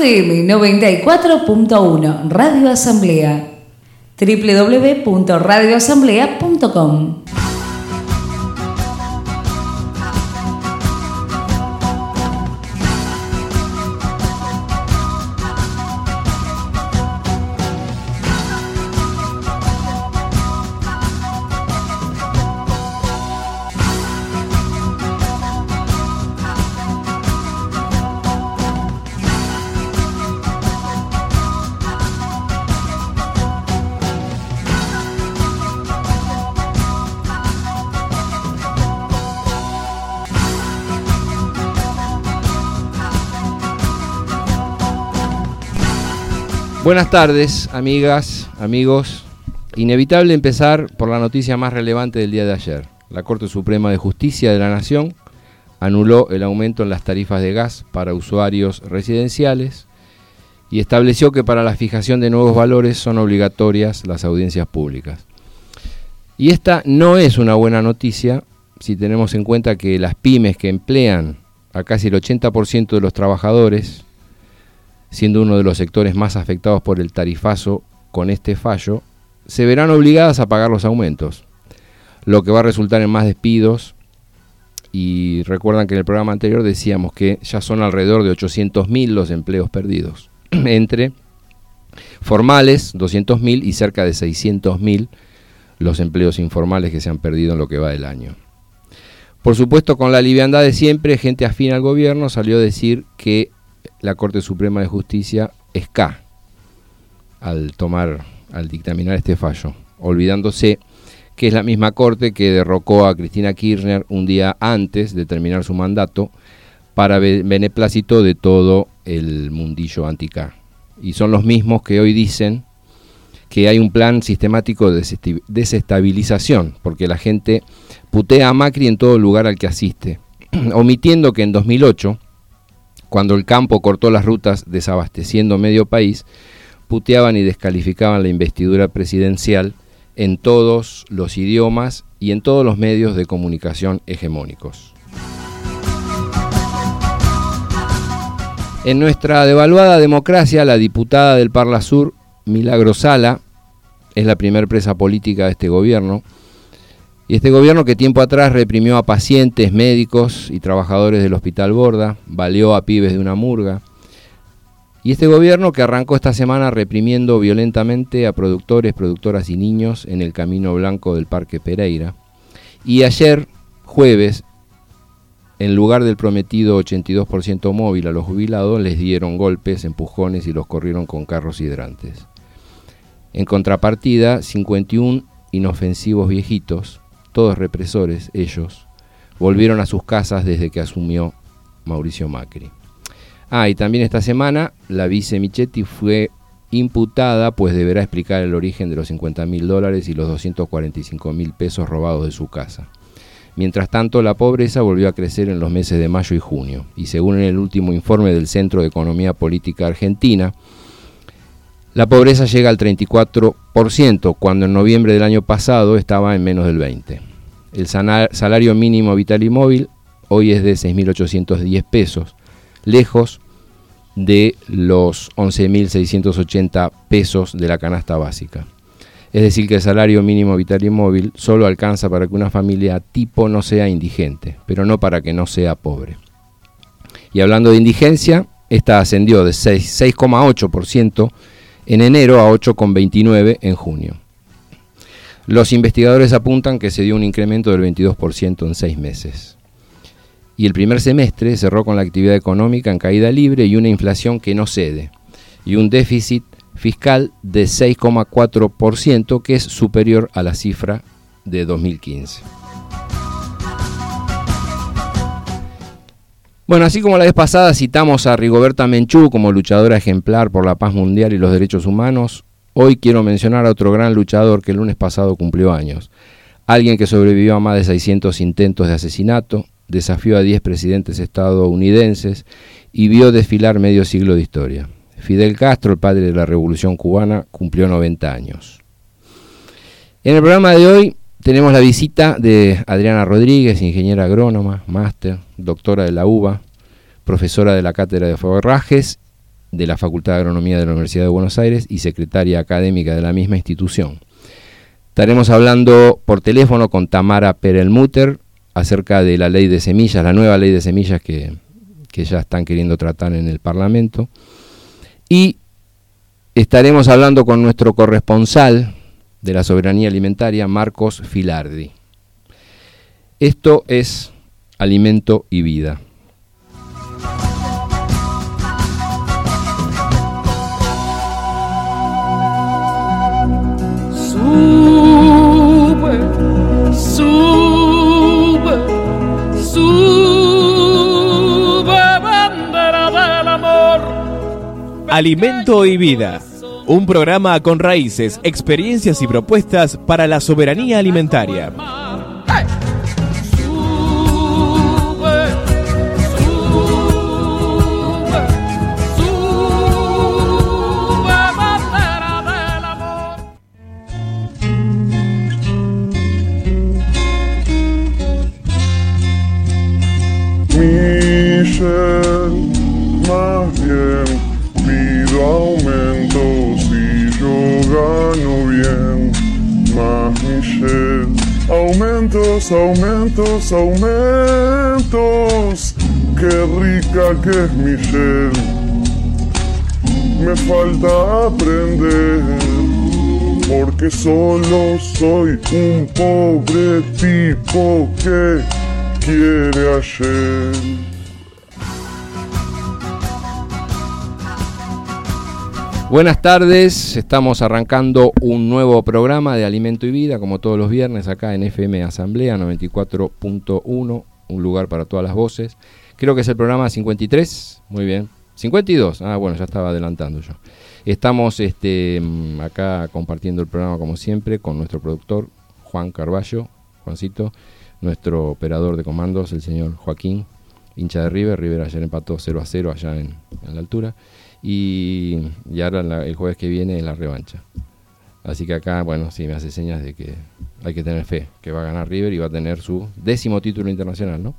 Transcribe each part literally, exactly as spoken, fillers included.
F M noventa y cuatro punto uno, Radio Asamblea. doble u doble u doble u punto radio asamblea punto com. Buenas tardes, amigas, amigos. Inevitable empezar por la noticia más relevante del día de ayer. La Corte Suprema de Justicia de la Nación anuló el aumento en las tarifas de gas para usuarios residenciales y estableció que para la fijación de nuevos valores son obligatorias las audiencias públicas. Y esta no es una buena noticia si tenemos en cuenta que las pymes, que emplean a casi el ochenta por ciento de los trabajadores, siendo uno de los sectores más afectados por el tarifazo con este fallo, se verán obligadas a pagar los aumentos, lo que va a resultar en más despidos. Y recuerdan que en el programa anterior decíamos que ya son alrededor de ochocientos mil los empleos perdidos, entre formales, doscientos mil, y cerca de seiscientos mil los empleos informales que se han perdido en lo que va del año. Por supuesto, con la liviandad de siempre, gente afín al gobierno salió a decir que la Corte Suprema de Justicia es K al tomar, al dictaminar este fallo, olvidándose que es la misma Corte que derrocó a Cristina Kirchner un día antes de terminar su mandato para beneplácito de todo el mundillo anti-K. Y son los mismos que hoy dicen que hay un plan sistemático de desestabilización, porque la gente putea a Macri en todo lugar al que asiste, omitiendo que en dos mil ocho, cuando el campo cortó las rutas desabasteciendo medio país, puteaban y descalificaban la investidura presidencial en todos los idiomas y en todos los medios de comunicación hegemónicos. En nuestra devaluada democracia, la diputada del Parla Sur, Milagro Sala, es la primer presa política de este gobierno. Y este gobierno, que tiempo atrás reprimió a pacientes, médicos y trabajadores del Hospital Borda, baleó a pibes de una murga. Y este gobierno que arrancó esta semana reprimiendo violentamente a productores, productoras y niños en el Camino Blanco del Parque Pereira. Y ayer, jueves, en lugar del prometido ochenta y dos por ciento móvil a los jubilados, les dieron golpes, empujones y los corrieron con carros hidrantes. En contrapartida, cincuenta y uno inofensivos viejitos, todos represores, ellos, volvieron a sus casas desde que asumió Mauricio Macri. Ah, y también esta semana la vice Michetti fue imputada, pues deberá explicar el origen de los cincuenta mil dólares y los doscientos cuarenta y cinco mil pesos robados de su casa. Mientras tanto, la pobreza volvió a crecer en los meses de mayo y junio, y según el último informe del Centro de Economía Política Argentina, la pobreza llega al treinta y cuatro por ciento, cuando en noviembre del año pasado estaba en menos del veinte por ciento. El salario mínimo vital y móvil hoy es de seis mil ochocientos diez pesos, lejos de los once mil seiscientos ochenta pesos de la canasta básica. Es decir, que el salario mínimo vital y móvil solo alcanza para que una familia tipo no sea indigente, pero no para que no sea pobre. Y hablando de indigencia, esta ascendió de seis coma ocho por ciento en enero a ocho coma veintinueve por ciento en junio. Los investigadores apuntan que se dio un incremento del veintidós por ciento en seis meses. Y el primer semestre cerró con la actividad económica en caída libre y una inflación que no cede, y un déficit fiscal de seis coma cuatro por ciento, que es superior a la cifra de dos mil quince. Bueno, así como la vez pasada citamos a Rigoberta Menchú como luchadora ejemplar por la paz mundial y los derechos humanos, hoy quiero mencionar a otro gran luchador que el lunes pasado cumplió años. Alguien que sobrevivió a más de seiscientos intentos de asesinato, desafió a diez presidentes estadounidenses y vio desfilar medio siglo de historia. Fidel Castro, el padre de la Revolución Cubana, cumplió noventa años. En el programa de hoy tenemos la visita de Adriana Rodríguez, ingeniera agrónoma, máster, doctora de la U B A, profesora de la Cátedra de Forrajes de la Facultad de Agronomía de la Universidad de Buenos Aires y secretaria académica de la misma institución. Estaremos hablando por teléfono con Tamara Perelmutter acerca de la ley de semillas, la nueva ley de semillas que, que ya están queriendo tratar en el Parlamento. Y estaremos hablando con nuestro corresponsal de la soberanía alimentaria, Marcos Filardi. Esto es Alimento y Vida. Sube, sube, sube, bandera del amor. Alimento y Vida, un programa con raíces, experiencias y propuestas para la soberanía alimentaria. Michelle, más bien pido aumento si yo gano bien. Más Michelle, aumentos, aumentos, aumentos. Qué rica que es Michelle. Me falta aprender, porque solo soy un pobre tipo que quiere ayer. Buenas tardes, estamos arrancando un nuevo programa de Alimento y Vida, como todos los viernes acá en F M Asamblea noventa y cuatro punto uno, un lugar para todas las voces. Creo que es el programa cincuenta y tres, muy bien, cincuenta y dos, ah bueno, ya estaba adelantando yo. Estamos este, acá compartiendo el programa como siempre con nuestro productor Juan Carballo, Juancito, nuestro operador de comandos, el señor Joaquín, hincha de River. River ayer empató cero a cero allá en, en la altura. Y, y ahora la, el jueves que viene es la revancha. Así que acá, bueno, sí me hace señas de que hay que tener fe, que va a ganar River y va a tener su décimo título internacional, ¿no?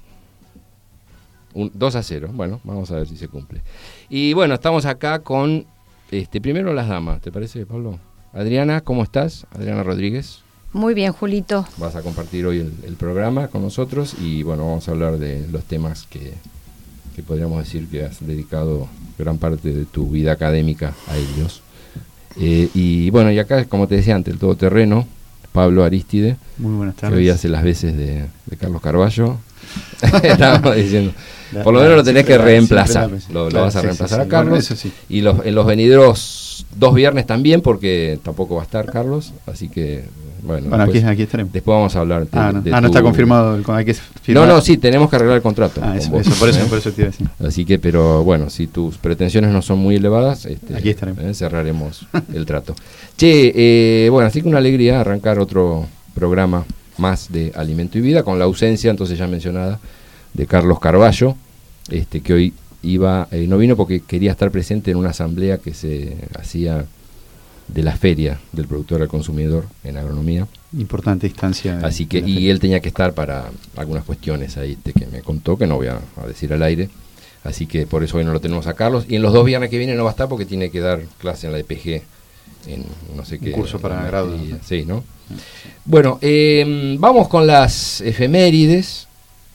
Un, dos a cero, bueno, vamos a ver si se cumple. Y bueno, estamos acá con, este, primero las damas, ¿te parece, Pablo? Adriana, ¿cómo estás? Adriana Rodríguez. Muy bien, Julito. Vas a compartir hoy el, el programa con nosotros y bueno, vamos a hablar de los temas que, que podríamos decir que has dedicado gran parte de tu vida académica a ellos. Eh, y bueno, y acá, como te decía antes, el todoterreno, Pablo Aristide. Muy buenas tardes. Que hoy hace las veces de, de Carlos Carballo. Estábamos diciendo, por lo menos lo tenés que reemplazar. Lo, lo vas a reemplazar a Carlos. Eso sí. Y los, en los venideros dos viernes también, porque tampoco va a estar Carlos, así que bueno, bueno después, aquí, aquí estaremos. Después vamos a hablar de, ah, no, de ah, no tu... está confirmado el, hay que firmar. No, no, sí, tenemos que arreglar el contrato. Ah, eso, vos, eso, por eso, ¿eh? por eso te iba a decir. Así que, pero bueno, si tus pretensiones no son muy elevadas, este, aquí estaremos. Eh, cerraremos el trato. Che, eh, bueno, así que una alegría arrancar otro programa más de Alimento y Vida, con la ausencia, entonces ya mencionada, de Carlos Carballo, este, que hoy iba, eh, no vino porque quería estar presente en una asamblea que se hacía de la feria del productor al consumidor en agronomía. Importante instancia. De, Así que, y feria. Él tenía que estar para algunas cuestiones ahí este, que me contó, que no voy a, a decir al aire. Así que por eso hoy no lo tenemos a Carlos. Y en los dos viernes que viene no va a estar porque tiene que dar clase en la E P G, en no sé qué. Un curso para grado. Sí, ¿no? Bueno, eh, vamos con las efemérides.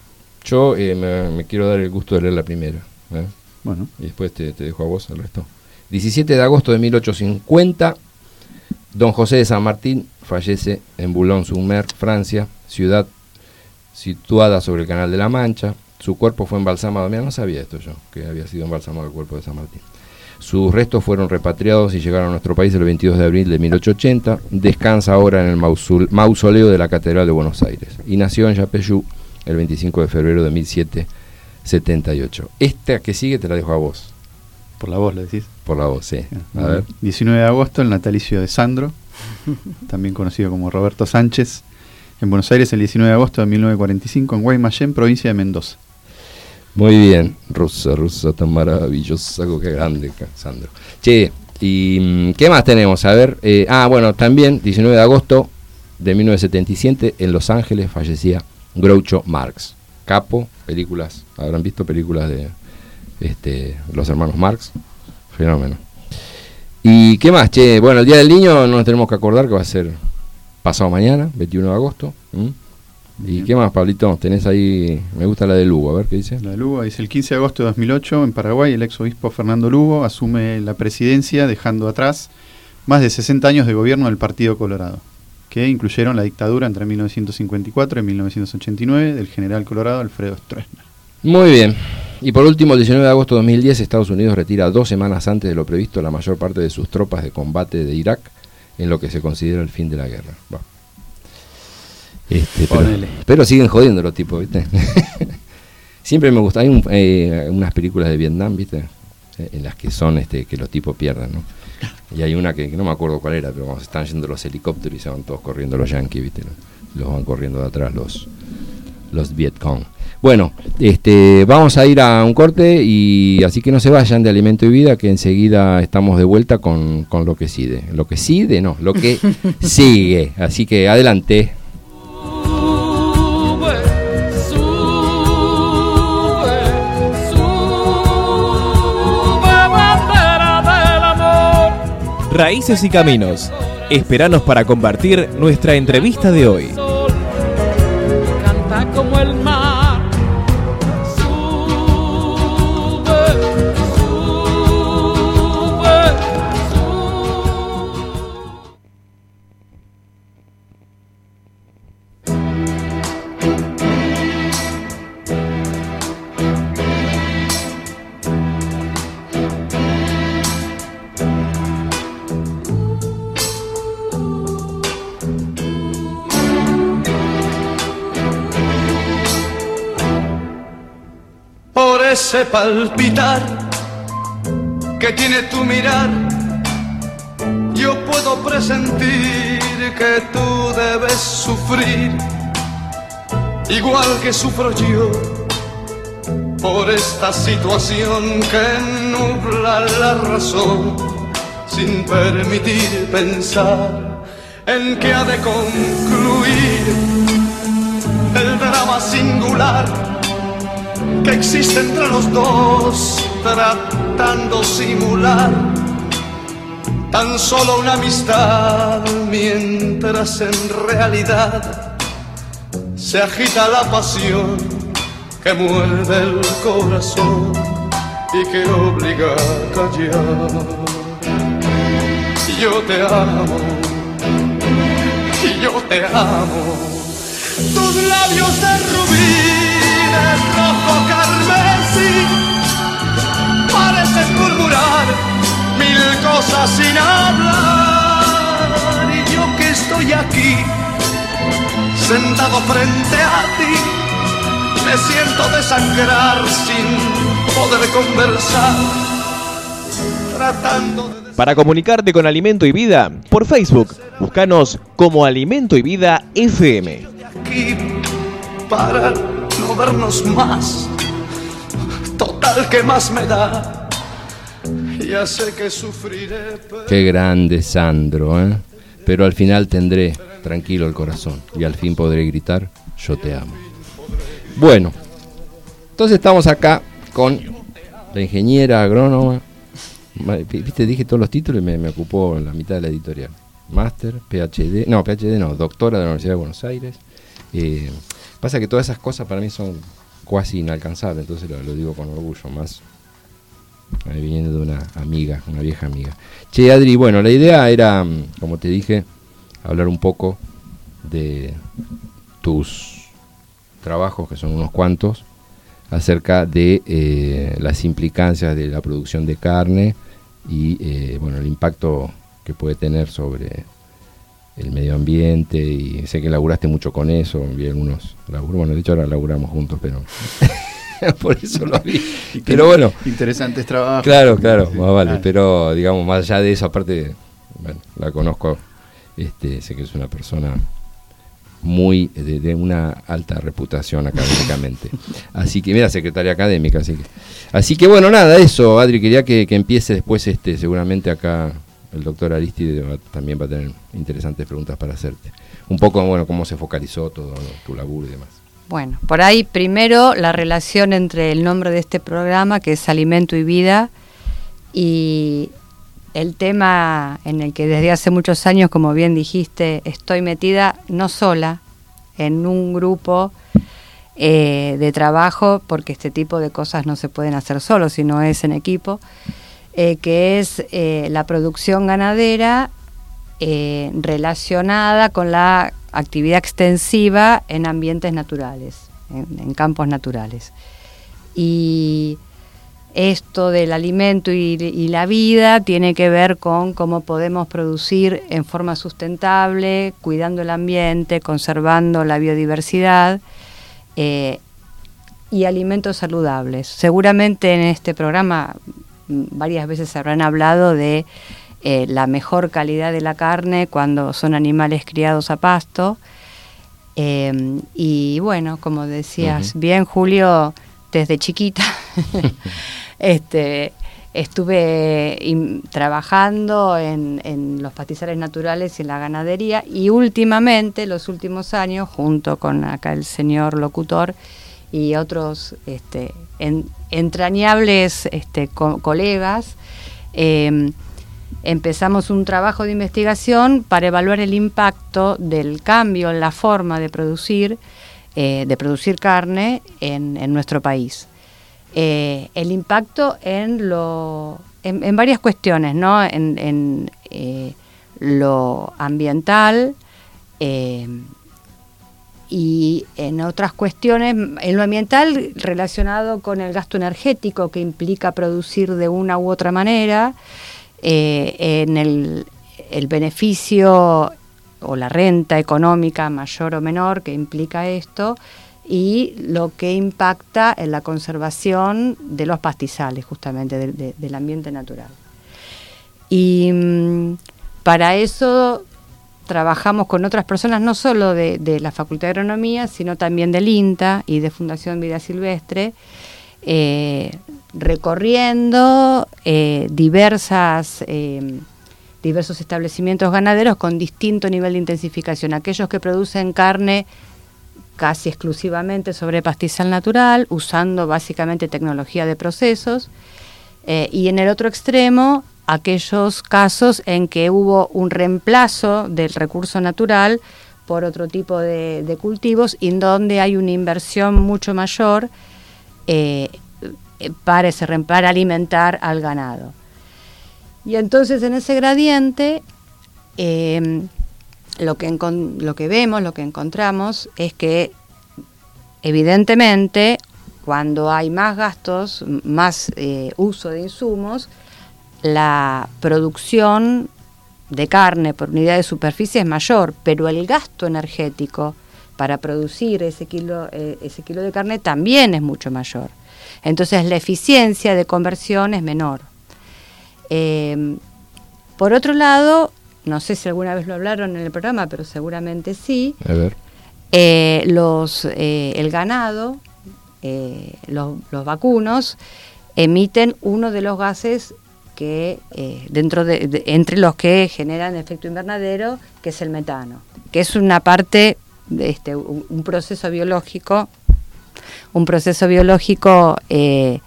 Yo eh, me, me quiero dar el gusto de leer la primera. ¿eh? Bueno. Y después te, te dejo a vos el resto. diecisiete de agosto de mil ochocientos cincuenta, don José de San Martín fallece en Boulogne-sur-Mer, Francia, ciudad situada sobre el Canal de la Mancha. Su cuerpo fue embalsamado. Mira, no sabía esto yo, que había sido embalsamado el cuerpo de San Martín. Sus restos fueron repatriados y llegaron a nuestro país el veintidós de abril de mil ochocientos ochenta. Descansa ahora en el mausul- mausoleo de la Catedral de Buenos Aires. Y nació en Yapeyú el veinticinco de febrero de mil setecientos setenta y ocho. Esta que sigue te la dejo a vos. Por la voz, ¿le decís? Por la voz, sí. A Bueno, ver. diecinueve de agosto, el natalicio de Sandro, también conocido como Roberto Sánchez, en Buenos Aires el diecinueve de agosto de mil novecientos cuarenta y cinco, en Guaymallén, provincia de Mendoza. Muy bien, rusa, rusa, tan maravillosa, qué grande, Sandro. Che, ¿y qué más tenemos? A ver, eh, ah, bueno, también diecinueve de agosto de mil novecientos setenta y siete, en Los Ángeles fallecía Groucho Marx. Capo, películas, habrán visto películas de este, los hermanos Marx, fenómeno. ¿Y qué más, che? Bueno, el Día del Niño no nos tenemos que acordar que va a ser pasado mañana, veintiuno de agosto. ¿Mm? ¿Y qué más, Pablito? Tenés ahí, me gusta la de Lugo, a ver qué dice. La de Lugo dice: el quince de agosto de dos mil ocho, en Paraguay, el ex obispo Fernando Lugo asume la presidencia, dejando atrás más de sesenta años de gobierno del Partido Colorado, que incluyeron la dictadura entre mil novecientos cincuenta y cuatro y mil novecientos ochenta y nueve del general colorado Alfredo Stroessner. Muy bien. Y por último, el diecinueve de agosto de dos mil diez, Estados Unidos retira dos semanas antes de lo previsto la mayor parte de sus tropas de combate de Irak, en lo que se considera el fin de la guerra. Bueno. Este, pero, pero siguen jodiendo los tipos, ¿viste? Siempre me gusta. Hay un, eh, unas películas de Vietnam, ¿viste? En las que son este que los tipos pierden, ¿no? Y hay una que, que no me acuerdo cuál era, pero cuando se están yendo los helicópteros y se van todos corriendo los yanquis, ¿viste? Los van corriendo de atrás los, los Vietcong. Bueno, este, vamos a ir a un corte, y así que no se vayan de Alimento y Vida, que enseguida estamos de vuelta con, con lo que sigue. Lo que sigue, no, lo que sigue. Así que adelante. Raíces y Caminos. Esperanos para compartir nuestra entrevista de hoy. Canta como el mar. Sube, sube, por ese palpitar que tiene tu mirar, yo puedo presentir que tú debes sufrir, igual que sufro yo, por esta situación que nubla la razón, sin permitir pensar en que ha de concluir el drama singular que existe entre los dos, tratando simular tan solo una amistad, mientras en realidad se agita la pasión que muerde el corazón y que obliga a callar. Yo te amo, yo te amo, tus labios de rubí, de rojo carmesí, parecen murmurar mil cosas sin hablar, y yo que estoy aquí, sentado frente a ti, me siento desangrar sin poder conversar, tratando de... Para comunicarte con Alimento y Vida, por Facebook, búscanos como Alimento y Vida F M. Aquí para no vernos más, total, que más me da, ya sé que sufriré, pero... Qué grande, Sandro, ¿eh? Pero al final tendré tranquilo el corazón y al fin podré gritar: yo te amo. Bueno, entonces estamos acá con la ingeniera agrónoma. Viste, dije todos los títulos y me, me ocupó la mitad de la editorial. Máster, P H D, no, P H D no, doctora de la Universidad de Buenos Aires. Eh, pasa que todas esas cosas para mí son casi inalcanzables, entonces lo, lo digo con orgullo, más eh, viniendo de una amiga, una vieja amiga. Che, Adri, bueno, la idea era, como te dije, hablar un poco de tus trabajos, que son unos cuantos, acerca de eh, las implicancias de la producción de carne y eh, bueno, el impacto que puede tener sobre el medio ambiente, y sé que laburaste mucho con eso, vi algunos laburos, bueno, de hecho ahora laburamos juntos, pero por eso lo vi, pero bueno, interesantes trabajos. Claro, claro, más vale, ah. Pero digamos, más allá de eso, aparte, bueno, la conozco, este, sé que es una persona muy de, de una alta reputación académicamente, así que mira, secretaria académica, así que así que bueno, nada, eso, Adri, quería que, que empiece después, este seguramente acá el doctor Aristide va, también va a tener interesantes preguntas para hacerte, un poco, bueno, cómo se focalizó todo, ¿no?, tu laburo y demás. Bueno, por ahí primero la relación entre el nombre de este programa, que es Alimento y Vida, Y el tema en el que desde hace muchos años, como bien dijiste, estoy metida no sola en un grupo eh, de trabajo, porque este tipo de cosas no se pueden hacer solo, sino es en equipo, eh, que es eh, la producción ganadera eh, relacionada con la actividad extensiva en ambientes naturales, en, en campos naturales. Y esto del alimento y, y la vida tiene que ver con cómo podemos producir en forma sustentable, cuidando el ambiente, conservando la biodiversidad eh, y alimentos saludables. Seguramente en este programa varias veces se habrán hablado de eh, la mejor calidad de la carne cuando son animales criados a pasto. Eh, y bueno, como decías uh-huh. bien, Julio, desde chiquita este, estuve in, trabajando en, en los pastizales naturales y en la ganadería, y últimamente, los últimos años, junto con acá el señor locutor y otros este, en, entrañables este, co- colegas, eh, empezamos un trabajo de investigación para evaluar el impacto del cambio en la forma de producir Eh, de producir carne en, en nuestro país. Eh, el impacto en lo en, en varias cuestiones, ¿no? En, en eh, lo ambiental eh, y en otras cuestiones, en lo ambiental relacionado con el gasto energético que implica producir de una u otra manera, eh, en el, el beneficio o la renta económica mayor o menor que implica esto, y lo que impacta en la conservación de los pastizales, justamente de, de, del ambiente natural. Y mmm, para eso trabajamos con otras personas, no solo de, de la Facultad de Agronomía, sino también del INTA y de Fundación Vida Silvestre, eh, recorriendo eh, diversas eh, diversos establecimientos ganaderos con distinto nivel de intensificación, aquellos que producen carne casi exclusivamente sobre pastizal natural, usando básicamente tecnología de procesos, eh, y en el otro extremo, aquellos casos en que hubo un reemplazo del recurso natural por otro tipo de, de cultivos, y en donde hay una inversión mucho mayor eh, para, ese, para alimentar al ganado. Y entonces en ese gradiente eh, lo, que encon- lo que vemos, lo que encontramos es que evidentemente cuando hay más gastos, más eh, uso de insumos, la producción de carne por unidad de superficie es mayor, pero el gasto energético para producir ese kilo, eh, ese kilo de carne también es mucho mayor. Entonces la eficiencia de conversión es menor. Eh, por otro lado, no sé si alguna vez lo hablaron en el programa, pero seguramente sí. A ver. Eh, los, eh, el ganado, eh, los, los vacunos, emiten uno de los gases que eh, dentro de, de, entre los que generan efecto invernadero, que es el metano, que es una parte de este, un, un proceso biológico, un proceso biológico eh,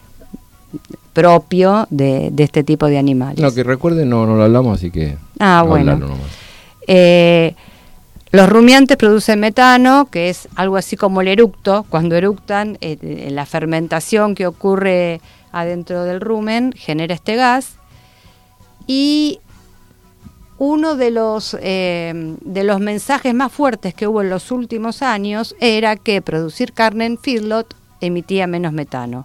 propio de, de este tipo de animales. No, que recuerden, no, no lo hablamos, así que... Ah, no bueno. nomás. Eh, los rumiantes producen metano, que es algo así como el eructo. Cuando eructan, eh, la fermentación que ocurre adentro del rumen genera este gas. Y uno de los, eh, de los mensajes más fuertes que hubo en los últimos años era que producir carne en feedlot emitía menos metano.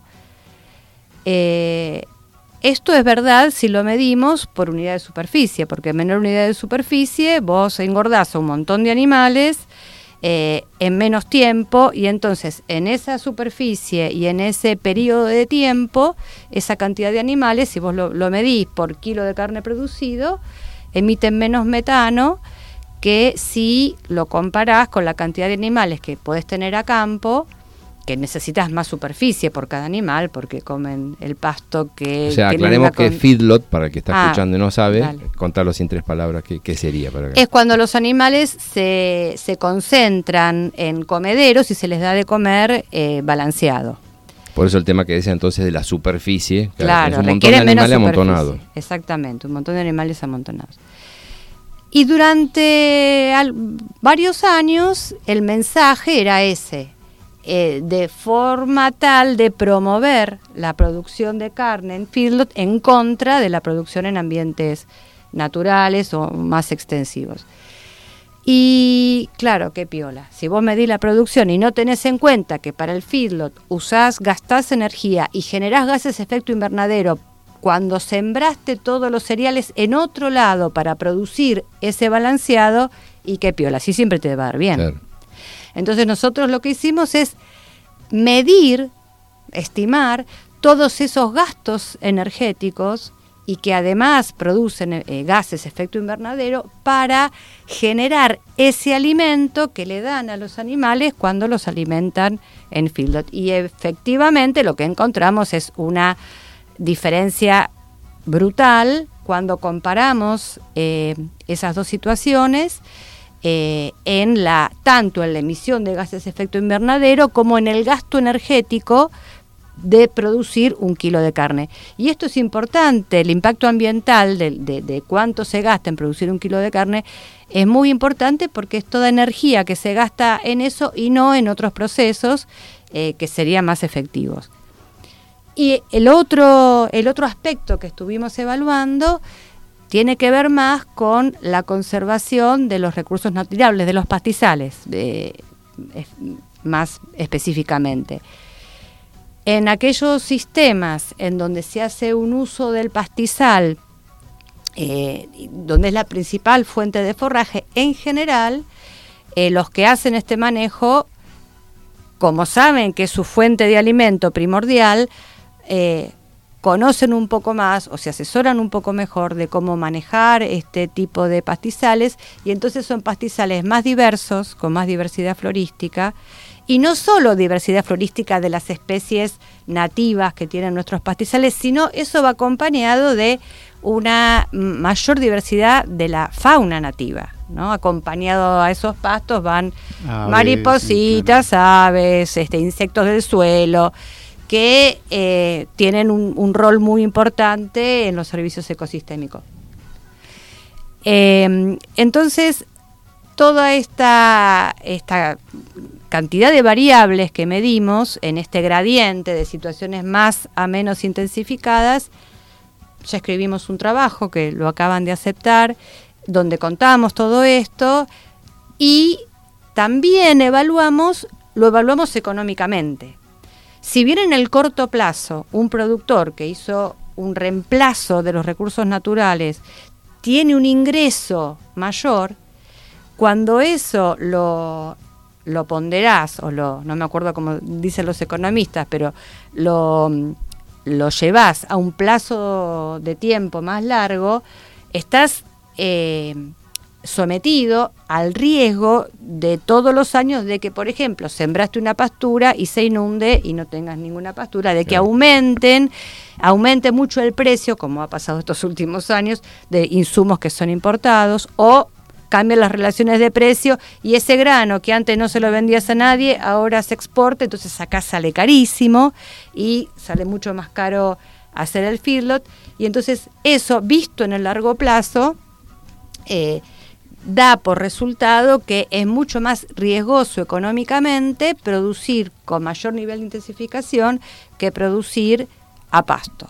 Eh, esto es verdad si lo medimos por unidad de superficie, porque en menor unidad de superficie vos engordás a un montón de animales eh, en menos tiempo, y entonces en esa superficie y en ese periodo de tiempo, esa cantidad de animales, si vos lo, lo medís por kilo de carne producido, emiten menos metano que si lo comparás con la cantidad de animales que podés tener a campo, que necesitas más superficie por cada animal, porque comen el pasto que... O sea, tienen aclaremos la con- que feedlot, para el que está Ah, escuchando y no sabe, dale. contarlo sin tres palabras, ¿qué, qué sería? Para que... Es cuando los animales se, se concentran en comederos y se les da de comer eh, balanceado. Por eso el tema que decía entonces de la superficie, que Claro, es un montón de requiere menos animales superficie. amontonados. Exactamente, un montón de animales amontonados. Y durante al- varios años el mensaje era ese, eh, de forma tal de promover la producción de carne en feedlot en contra de la producción en ambientes naturales o más extensivos. Y claro, qué piola, si vos medís la producción y no tenés en cuenta que para el feedlot usás, gastás energía y generás gases de efecto invernadero cuando sembraste todos los cereales en otro lado para producir ese balanceado, y qué piola, así siempre te va a dar bien. Claro. Entonces nosotros lo que hicimos es medir, estimar todos esos gastos energéticos y que además producen eh, gases de efecto invernadero para generar ese alimento que le dan a los animales cuando los alimentan en feedlot. Y efectivamente lo que encontramos es una diferencia brutal cuando comparamos eh, esas dos situaciones, eh, en la tanto en la emisión de gases de efecto invernadero como en el gasto energético de producir un kilo de carne. Y esto es importante, el impacto ambiental de, de, de cuánto se gasta en producir un kilo de carne es muy importante porque es toda energía que se gasta en eso y no en otros procesos eh, que serían más efectivos. Y el otro, el otro aspecto que estuvimos evaluando tiene que ver más con la conservación de los recursos naturales, de los pastizales, de, es, más específicamente. En aquellos sistemas en donde se hace un uso del pastizal, eh, donde es la principal fuente de forraje, en general, eh, los que hacen este manejo, como saben que es su fuente de alimento primordial, eh, conocen un poco más o se asesoran un poco mejor de cómo manejar este tipo de pastizales, y entonces son pastizales más diversos, con más diversidad florística, y no solo diversidad florística de las especies nativas que tienen nuestros pastizales, sino eso va acompañado de una mayor diversidad de la fauna nativa, ¿no? Acompañado a esos pastos van Aves, maripositas, sí, claro. aves, este, insectos del suelo, que eh, tienen un, un rol muy importante en los servicios ecosistémicos. Eh, entonces, toda esta, esta cantidad de variables que medimos en este gradiente de situaciones más a menos intensificadas, ya escribimos un trabajo que lo acaban de aceptar, donde contamos todo esto y también evaluamos, lo evaluamos económicamente. Si bien en el corto plazo un productor que hizo un reemplazo de los recursos naturales tiene un ingreso mayor, cuando eso lo, lo ponderás, o lo, no me acuerdo cómo dicen los economistas, pero lo, lo llevás a un plazo de tiempo más largo, estás eh, sometido al riesgo de todos los años de que, por ejemplo, sembraste una pastura y se inunde y no tengas ninguna pastura, de que Claro. aumenten, aumente mucho el precio, como ha pasado estos últimos años, de insumos que son importados, o cambian las relaciones de precio y ese grano que antes no se lo vendías a nadie, ahora se exporta, entonces acá sale carísimo y sale mucho más caro hacer el feedlot, y entonces eso, visto en el largo plazo, eh, da por resultado que es mucho más riesgoso económicamente producir con mayor nivel de intensificación que producir a pasto.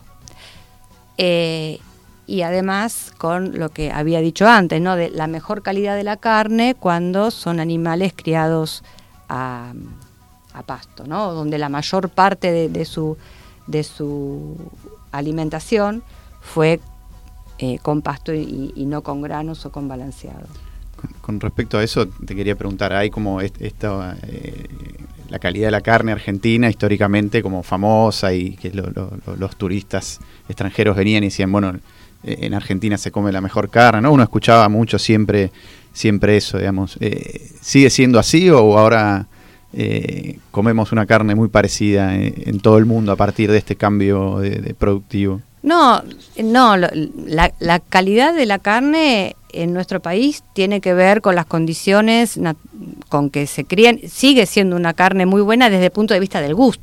Eh, y además con lo que había dicho antes, ¿no? De la mejor calidad de la carne cuando son animales criados a, a pasto, ¿no? Donde la mayor parte de, de, su, de su alimentación fue eh, con pasto y, y no con granos o con balanceado. Con, con respecto a eso, te quería preguntar, hay como est- esta, eh, la calidad de la carne argentina históricamente como famosa, y que lo, lo, lo, los turistas extranjeros venían y decían, bueno, eh, en Argentina se come la mejor carne, ¿no? Uno escuchaba mucho siempre, siempre eso, digamos. Eh, ¿Sigue siendo así o ahora eh, comemos una carne muy parecida en, en todo el mundo a partir de este cambio de, de productivo? No, no, lo- la, la calidad de la carne en nuestro país tiene que ver con las condiciones nat- con que se crían. Sigue siendo una carne muy buena desde el punto de vista del gusto.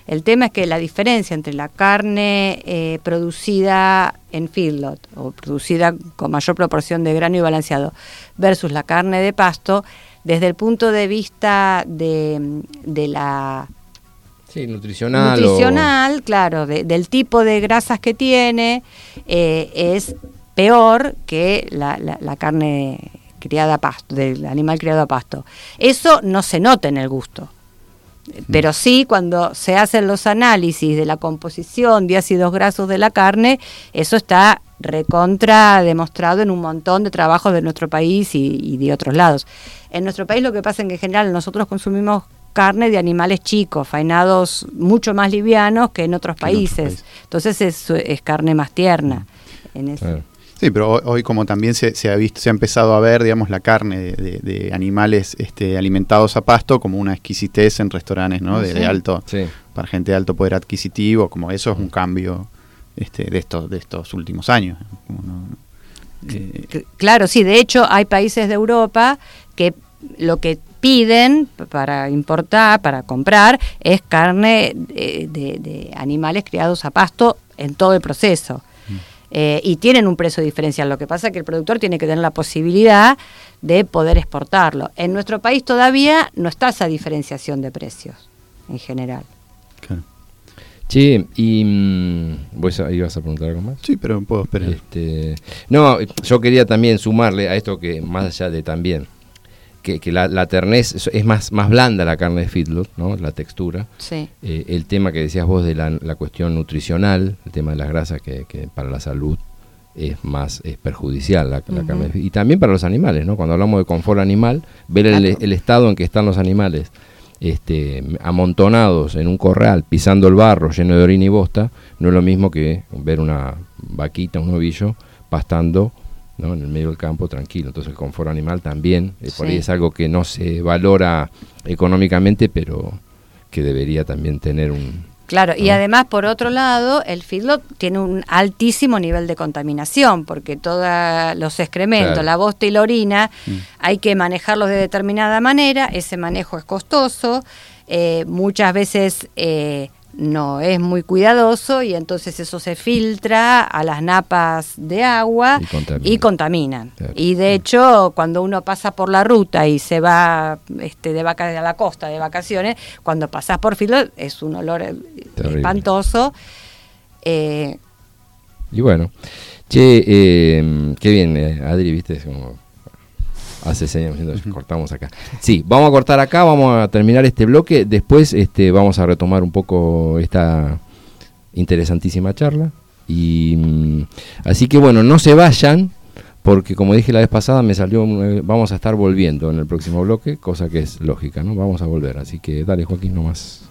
El tema es que la diferencia entre la carne eh, producida en feedlot o producida con mayor proporción de grano y balanceado versus la carne de pasto, desde el punto de vista de, de la sí, nutricional, nutricional o... claro, de, del tipo de grasas que tiene, eh, es peor que la, la, la carne criada a pasto, del animal criado a pasto. Eso no se nota en el gusto. Pero sí, cuando se hacen los análisis de la composición de ácidos grasos de la carne, eso está recontra demostrado en un montón de trabajos de nuestro país y, y de otros lados. En nuestro país lo que pasa es que en general nosotros consumimos carne de animales chicos, faenados mucho más livianos que en otros países. En otros países. Entonces es, es carne más tierna. En ese. Claro. Sí, pero hoy, hoy como también se, se ha visto, se ha empezado a ver, digamos, la carne de, de, de animales este, alimentados a pasto como una exquisitez en restaurantes, ¿no? De, sí. de alto, sí. para gente de alto poder adquisitivo, como eso es un cambio este, de estos, de estos últimos años. Como no, eh. Claro, sí. De hecho, hay países de Europa que lo que piden para importar, para comprar, es carne de, de, de animales criados a pasto en todo el proceso. Eh, y tienen un precio diferencial. Lo que pasa es que el productor tiene que tener la posibilidad de poder exportarlo. En nuestro país todavía no está esa diferenciación de precios, en general. Claro. Che, y mmm, ¿vos ibas a preguntar algo más? Sí, pero puedo esperar. Este, no, yo quería también sumarle a esto que más allá de también que, que la, la ternez es, es más, más blanda la carne de feedlot, ¿no? La textura. Sí. Eh, el tema que decías vos de la, la cuestión nutricional, el tema de las grasas que, que para la salud es más es perjudicial la, la uh-huh. carne de, y también para los animales, ¿no? Cuando hablamos de confort animal, ver el, el estado en que están los animales este, amontonados en un corral, pisando el barro, lleno de orina y bosta, no es lo mismo que ver una vaquita, un novillo, pastando, ¿no? En el medio del campo, tranquilo. Entonces el confort animal también, eh, por sí. ahí es algo que no se valora económicamente, pero que debería también tener un... Claro, ¿no? Y además, por otro lado, el feedlot tiene un altísimo nivel de contaminación, porque todos los excrementos, claro. la bosta y la orina, mm. hay que manejarlos de determinada manera, ese manejo es costoso, eh, muchas veces... Eh, no es muy cuidadoso y entonces eso se filtra a las napas de agua y, contamina. y contaminan. Claro. Y de hecho, cuando uno pasa por la ruta y se va este, de vaca a la costa de vacaciones, cuando pasás por feedlot es un olor terrible, espantoso. Eh, y bueno, che, eh, qué bien, eh, Adri, viste, es como... Hace señas, uh-huh. cortamos acá. Sí, vamos a cortar acá, vamos a terminar este bloque. Después este, vamos a retomar un poco esta interesantísima charla. Y mm, así que bueno, no se vayan, porque como dije la vez pasada, me salió, eh, vamos a estar volviendo en el próximo bloque, cosa que es lógica, ¿no? Vamos a volver, así que dale, Joaquín, nomás.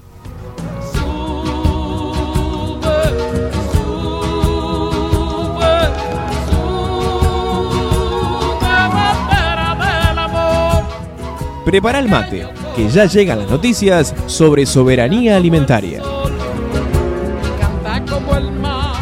Prepara el mate, que ya llegan las noticias sobre soberanía alimentaria. Canta como el mar.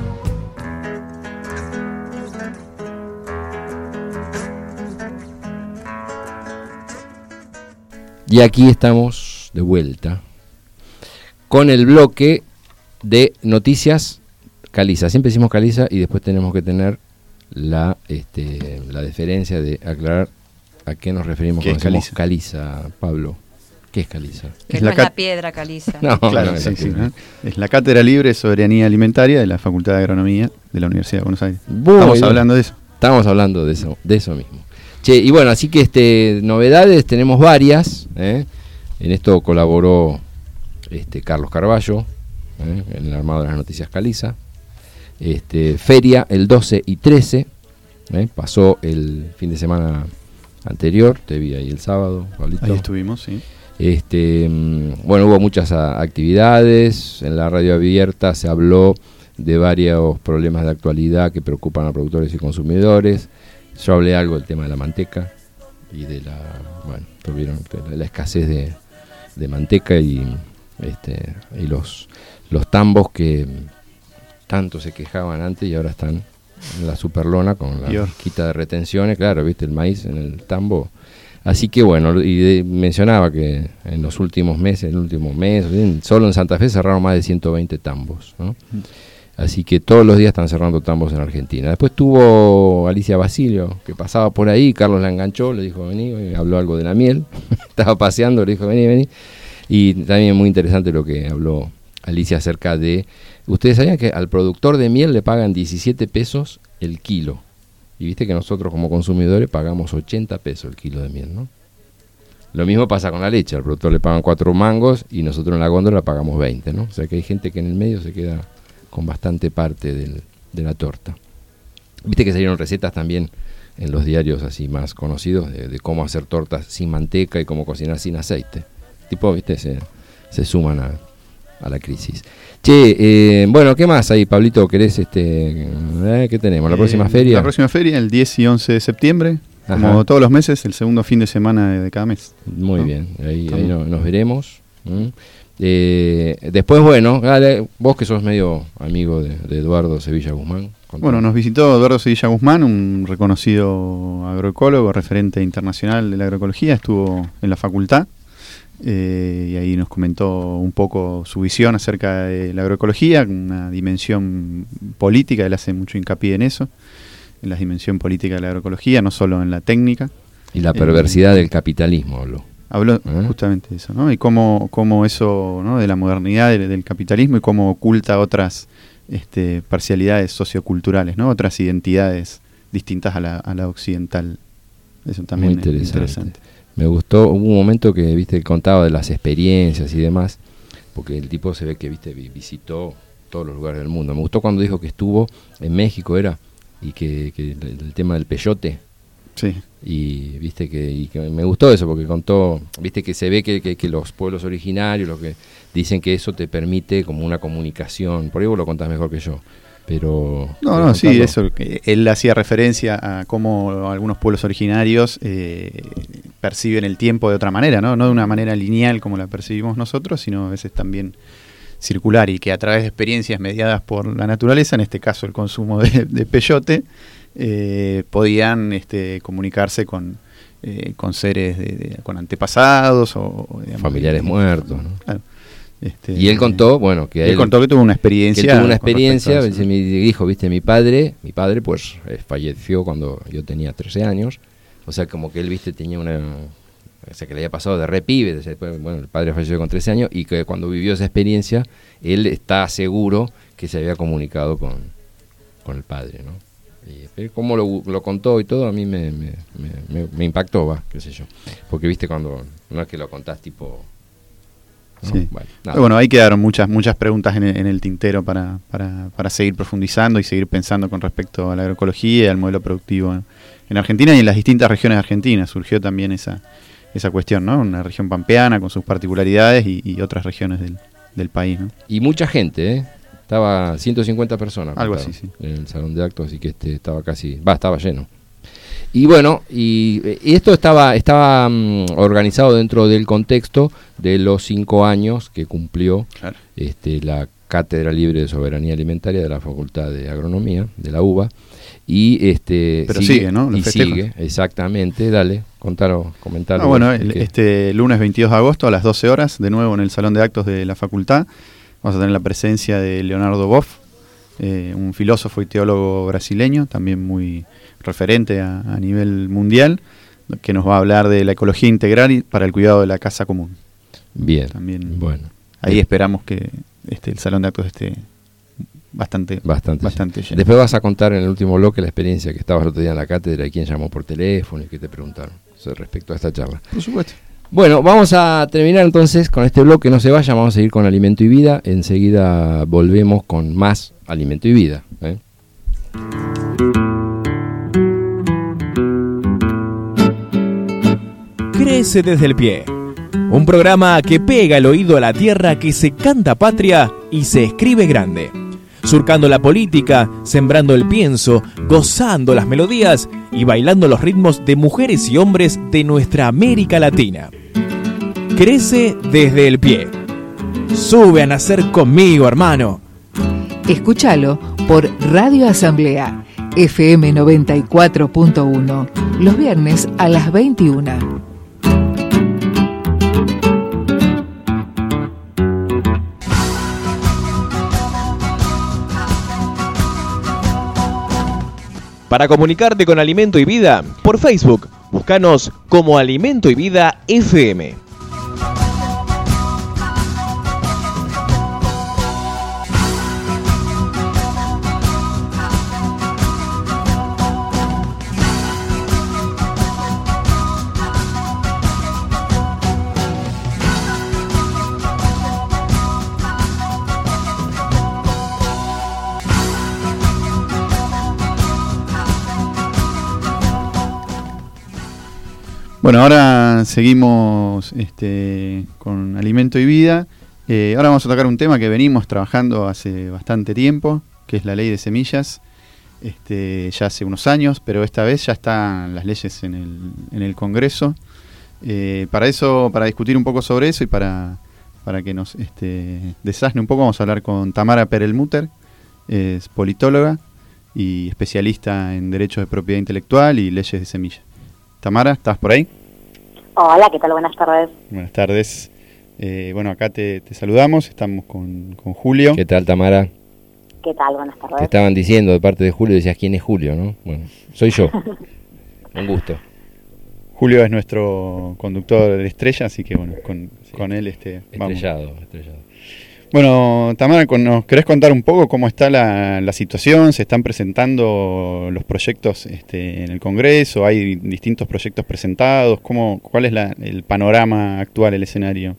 Y aquí estamos de vuelta con el bloque de noticias caliza. Siempre decimos caliza y después tenemos que tener la, este, la deferencia de aclarar ¿a qué nos referimos cuando decimos caliza, Pablo? ¿Qué es caliza? Que es no la es cat- la piedra caliza. No, claro, no, sí, es, sí, ¿no? Es la Cátedra Libre de Soberanía Alimentaria de la Facultad de Agronomía de la Universidad de Buenos Aires. Bueno, Estamos hablando de eso. Estamos hablando de eso, de eso mismo. Che, y bueno, así que este novedades tenemos varias. ¿eh? En esto colaboró este Carlos Carballo, ¿eh? en el armado de las noticias caliza. Este, feria el doce y trece. ¿eh? Pasó el fin de semana anterior, te vi ahí el sábado, Pablito. Ahí estuvimos, sí. Este, bueno, hubo muchas a, actividades, en la radio abierta se habló de varios problemas de actualidad que preocupan a productores y consumidores. Yo hablé algo del tema de la manteca y de la, bueno, tuvieron la escasez de, de manteca y, este, y los, los tambos que tanto se quejaban antes y ahora están en la superlona con la Dios. quita de retenciones, claro, viste, el maíz en el tambo Así que bueno, y de, mencionaba que en los últimos meses, en el último mes, solo en Santa Fe cerraron más de ciento veinte tambos, ¿no? Así que todos los días están cerrando tambos en Argentina. Después tuvo Alicia Basilio, que pasaba por ahí, Carlos la enganchó, le dijo vení, habló algo de la miel, estaba paseando, le dijo vení, vení. Y también muy interesante lo que habló Alicia acerca de, ustedes sabían que al productor de miel le pagan diecisiete pesos el kilo. Y viste que nosotros como consumidores pagamos ochenta pesos el kilo de miel, ¿no? Lo mismo pasa con la leche, al productor le pagan cuatro mangos y nosotros en la góndola pagamos veinte, ¿no? O sea que hay gente que en el medio se queda con bastante parte del, de la torta. Viste que salieron recetas también en los diarios así más conocidos de, de cómo hacer tortas sin manteca y cómo cocinar sin aceite. Tipo, viste, se, se suman a, a la crisis. Che, eh, bueno, ¿qué más ahí, Pablito? ¿Querés, este, eh, qué tenemos? ¿La Eh, próxima feria? La próxima feria, el diez y once de septiembre, Ajá. como todos los meses, el segundo fin de semana de, de cada mes. Muy ¿no? bien, ahí, ahí no, nos veremos. ¿Mm? Eh, después, bueno, dale, vos que sos medio amigo de, de Eduardo Sevilla Guzmán. Contame. Bueno, nos visitó Eduardo Sevilla Guzmán, un reconocido agroecólogo, referente internacional de la agroecología, estuvo en la facultad eh, y ahí nos comentó un poco su visión acerca de la agroecología, una dimensión política, él hace mucho hincapié en eso, en la dimensión política de la agroecología, no solo en la técnica. Y la perversidad eh, del capitalismo, habló. Habló ¿Eh? justamente de eso, ¿no? Y cómo, cómo eso, ¿no? De la modernidad del, del capitalismo y cómo oculta otras este, parcialidades socioculturales, ¿no? Otras identidades distintas a la, a la occidental. Eso también Muy interesante. es interesante. Me gustó, hubo un momento que, viste, contaba de las experiencias y demás, porque el tipo se ve que, viste, visitó todos los lugares del mundo. Me gustó cuando dijo que estuvo en México, era, y que, que el, el tema del peyote. Sí. Y viste que, y que me gustó eso porque contó, viste que se ve que, que, que los pueblos originarios, los que dicen que eso te permite como una comunicación, por ahí vos lo contás mejor que yo, pero... No, no, sí, eso, él hacía referencia a cómo algunos pueblos originarios eh, perciben el tiempo de otra manera, ¿no? No de una manera lineal como la percibimos nosotros, sino a veces también circular, y que a través de experiencias mediadas por la naturaleza, en este caso el consumo de, de peyote, Eh, podían este, comunicarse con, eh, con seres, de, de, con antepasados o digamos, familiares de, muertos, ¿no? Claro. Este, y él contó, bueno, que él, él contó que tuvo una experiencia. Que él tuvo una experiencia, dice, me dijo, viste, mi padre, mi padre pues eh, falleció cuando yo tenía trece años, o sea, como que él, viste, tenía una, o sea, que le había pasado de re pibe, después, bueno, el padre falleció con trece años y que cuando vivió esa experiencia, él está seguro que se había comunicado con, con el padre, ¿no? Y cómo lo, lo contó y todo, a mí me, me, me, me impactó, va, qué sé yo. Porque viste cuando, no es que lo contás tipo... ¿no? Sí. Bueno, bueno, ahí quedaron muchas muchas preguntas en el, en el tintero para, para, para seguir profundizando y seguir pensando con respecto a la agroecología y al modelo productivo en, en Argentina y en las distintas regiones de Argentina. Surgió también esa, esa cuestión, ¿no? Una región pampeana con sus particularidades y, y otras regiones del, del país, ¿no? Y mucha gente, ¿eh? Estaba ciento cincuenta personas. Algo así, sí. En el salón de actos, así que este estaba casi, va, estaba lleno. Y bueno, y, y esto estaba estaba um, organizado dentro del contexto de los cinco años que cumplió claro. este, la Cátedra Libre de Soberanía Alimentaria de la Facultad de Agronomía, de la UBA. Y este Pero sigue, sigue ¿no? Los y festejos. Sigue, exactamente. Dale, contalo, comentalo. Ah, bueno, el, este lunes veintidós de agosto a las doce horas, de nuevo en el salón de actos de la facultad. Vamos a tener la presencia de Leonardo Boff, eh, un filósofo y teólogo brasileño, también muy referente a, a nivel mundial, que nos va a hablar de la ecología integral para el cuidado de la casa común. Bien, también, bueno. Ahí Bien. Esperamos que este, el salón de actos esté bastante, bastante, bastante lleno. Después vas a contar en el último bloque la experiencia que estabas el otro día en la cátedra y quién llamó por teléfono y qué te preguntaron respecto a esta charla. Por supuesto. Bueno, vamos a terminar entonces con este bloque, no se vayan, vamos a seguir con Alimento y Vida, enseguida volvemos con más Alimento y Vida. ¿eh? Crece desde el pie, un programa que pega el oído a la tierra, que se canta patria y se escribe grande, surcando la política, sembrando el pienso, gozando las melodías y bailando los ritmos de mujeres y hombres de nuestra América Latina. Crece desde el pie. Sube a nacer conmigo, hermano. Escúchalo por Radio Asamblea, F M noventa y cuatro punto uno, los viernes a las veintiuna. Para comunicarte con Alimento y Vida, por Facebook, búscanos como Alimento y Vida F M. Bueno, ahora seguimos este, con Alimento y Vida. Eh, ahora vamos a tocar un tema que venimos trabajando hace bastante tiempo, que es la ley de semillas, este, ya hace unos años, pero esta vez ya están las leyes en el, en el Congreso. Eh, para eso, para discutir un poco sobre eso y para, para que nos este, desasne un poco, vamos a hablar con Tamara Perelmutter, es politóloga y especialista en derechos de propiedad intelectual y leyes de semillas. Tamara, ¿estás por ahí? Hola, ¿qué tal? Buenas tardes. Buenas tardes. Eh, bueno, acá te, te saludamos, estamos con, con Julio. ¿Qué tal, Tamara? ¿Qué tal? Buenas tardes. Te estaban diciendo de parte de Julio, decías, ¿quién es Julio, no? Bueno, soy yo. Un gusto. Julio es nuestro conductor de estrella, así que bueno, con, sí. con él este, vamos. Estrellado, estrellado. Bueno, Tamara, ¿nos querés contar un poco cómo está la, la situación? ¿Se están presentando los proyectos este, en el Congreso? ¿Hay distintos proyectos presentados? ¿Cómo, ¿Cuál es la, el panorama actual, el escenario?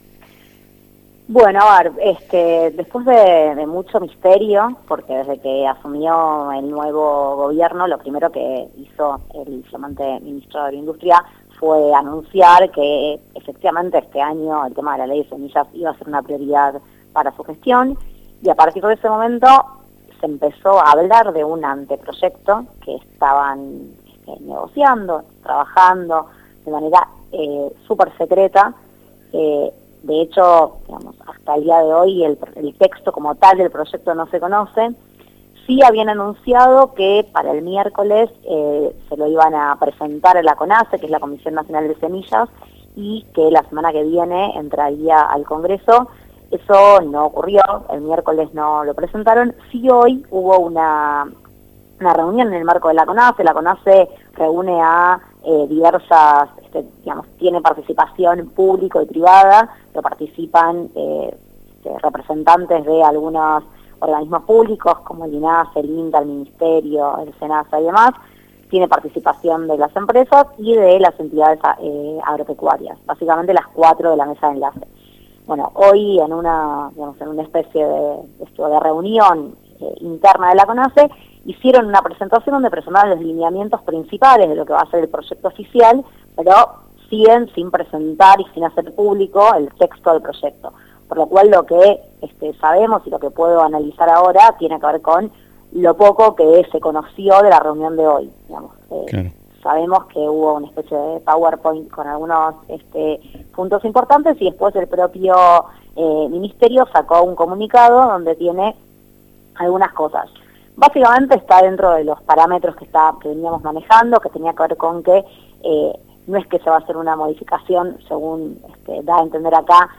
Bueno, a ver, este, después de, de mucho misterio, porque desde que asumió el nuevo gobierno, lo primero que hizo el flamante ministro de Agroindustria fue anunciar que efectivamente este año el tema de la ley de semillas iba a ser una prioridad para su gestión, y a partir de ese momento se empezó a hablar de un anteproyecto que estaban este, negociando, trabajando de manera eh, súper secreta. Eh, de hecho, digamos, hasta el día de hoy el, el texto como tal del proyecto no se conoce. Sí habían anunciado que para el miércoles eh, se lo iban a presentar a la CONASE, que es la Comisión Nacional de Semillas, y que la semana que viene entraría al Congreso. Eso no ocurrió, el miércoles no lo presentaron. Sí, hoy hubo una, una reunión en el marco de la CONASE. La CONASE reúne a eh, diversas, este, digamos, tiene participación pública y privada, pero participan eh, este, representantes de algunos organismos públicos como el INASE, el INTA, el Ministerio, el SENASA y demás. Tiene participación de las empresas y de las entidades eh, agropecuarias, básicamente las cuatro de la mesa de enlace. Bueno, hoy en una, digamos, en una especie de, esto, de reunión eh, interna de la CONASE, hicieron una presentación donde presentaron los lineamientos principales de lo que va a ser el proyecto oficial, pero siguen sin presentar y sin hacer público el texto del proyecto. Por lo cual lo que este, sabemos y lo que puedo analizar ahora tiene que ver con lo poco que se conoció de la reunión de hoy. Digamos. Eh, claro. Sabemos que hubo una especie de PowerPoint con algunos este, puntos importantes y después el propio eh, ministerio sacó un comunicado donde tiene algunas cosas. Básicamente está dentro de los parámetros que, está, que veníamos manejando, que tenía que ver con que eh, no es que se va a hacer una modificación, según este, da a entender acá,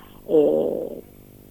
eh,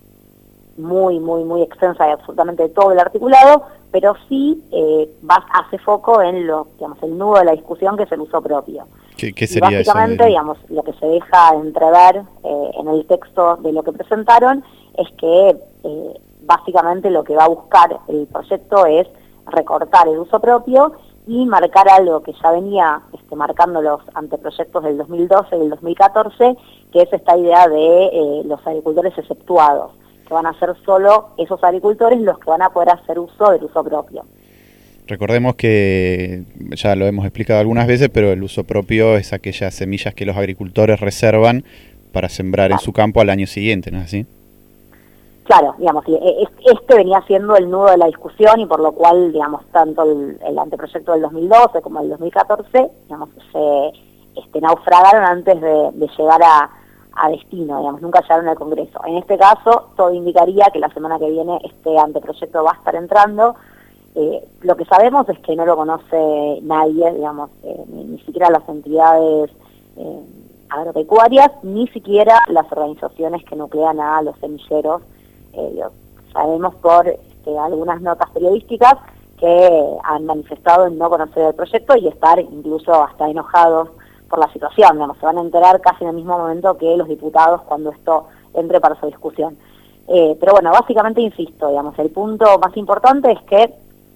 muy, muy, muy extensa de absolutamente todo el articulado, pero sí eh, va, hace foco en lo, digamos, el nudo de la discusión, que es el uso propio. ¿Qué, qué sería y básicamente, eso? digamos, lo que se deja entrever eh, en el texto de lo que presentaron es que eh, básicamente lo que va a buscar el proyecto es recortar el uso propio y marcar algo que ya venía este, marcando los anteproyectos del dos mil doce y del dos mil catorce, que es esta idea de eh, los agricultores exceptuados, que van a ser solo esos agricultores los que van a poder hacer uso del uso propio. Recordemos que ya lo hemos explicado algunas veces, pero el uso propio es aquellas semillas que los agricultores reservan para sembrar claro. en su campo al año siguiente, ¿no es así? Claro, digamos, este venía siendo el nudo de la discusión y por lo cual, digamos, tanto el, el anteproyecto del dos mil doce como el dos mil catorce, digamos, se este, naufragaron antes de, de llegar a, a destino, digamos, nunca llegaron al Congreso. En este caso, todo indicaría que la semana que viene este anteproyecto va a estar entrando. Eh, lo que sabemos es que no lo conoce nadie, digamos, eh, ni, ni siquiera las entidades eh, agropecuarias, ni siquiera las organizaciones que nuclean a los semilleros. Eh, sabemos por este, algunas notas periodísticas que han manifestado en no conocer el proyecto y estar incluso hasta enojados por la situación. Digamos, se van a enterar casi en el mismo momento que los diputados cuando esto entre para su discusión. Eh, pero bueno, básicamente insisto, digamos, el punto más importante es que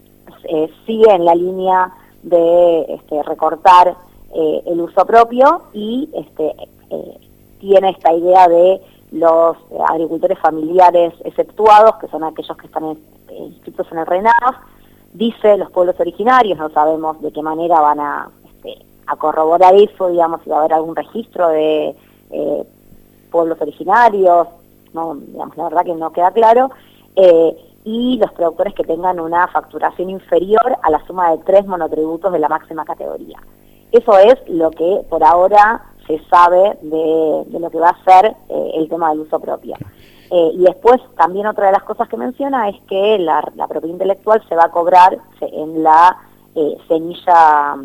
eh, sigue en la línea de este, recortar eh, el uso propio y este, eh, tiene esta idea de los eh, agricultores familiares exceptuados, que son aquellos que están eh, inscritos en el RENAF. Dice los pueblos originarios, no sabemos de qué manera van a, este, a corroborar eso, digamos, si va a haber algún registro de eh, pueblos originarios, no, digamos, la verdad que no queda claro, eh, y los productores que tengan una facturación inferior a la suma de tres monotributos de la máxima categoría. Eso es lo que por ahora se sabe de, de lo que va a ser eh, el tema del uso propio. Eh, y después también otra de las cosas que menciona es que la, la propiedad intelectual se va a cobrar en la eh, semilla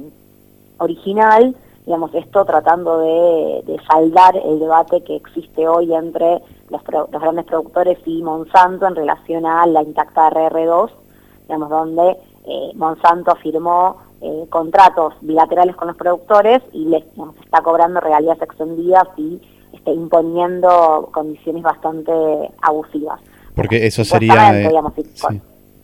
original, digamos, esto tratando de, de saldar el debate que existe hoy entre los, pro, los grandes productores y Monsanto en relación a la intacta R R dos, digamos, donde eh, Monsanto firmó eh, contratos bilaterales con los productores y les digamos, está cobrando regalías extendidas y este, imponiendo condiciones bastante abusivas. Porque eso sería... De... Digamos, sí. Sí.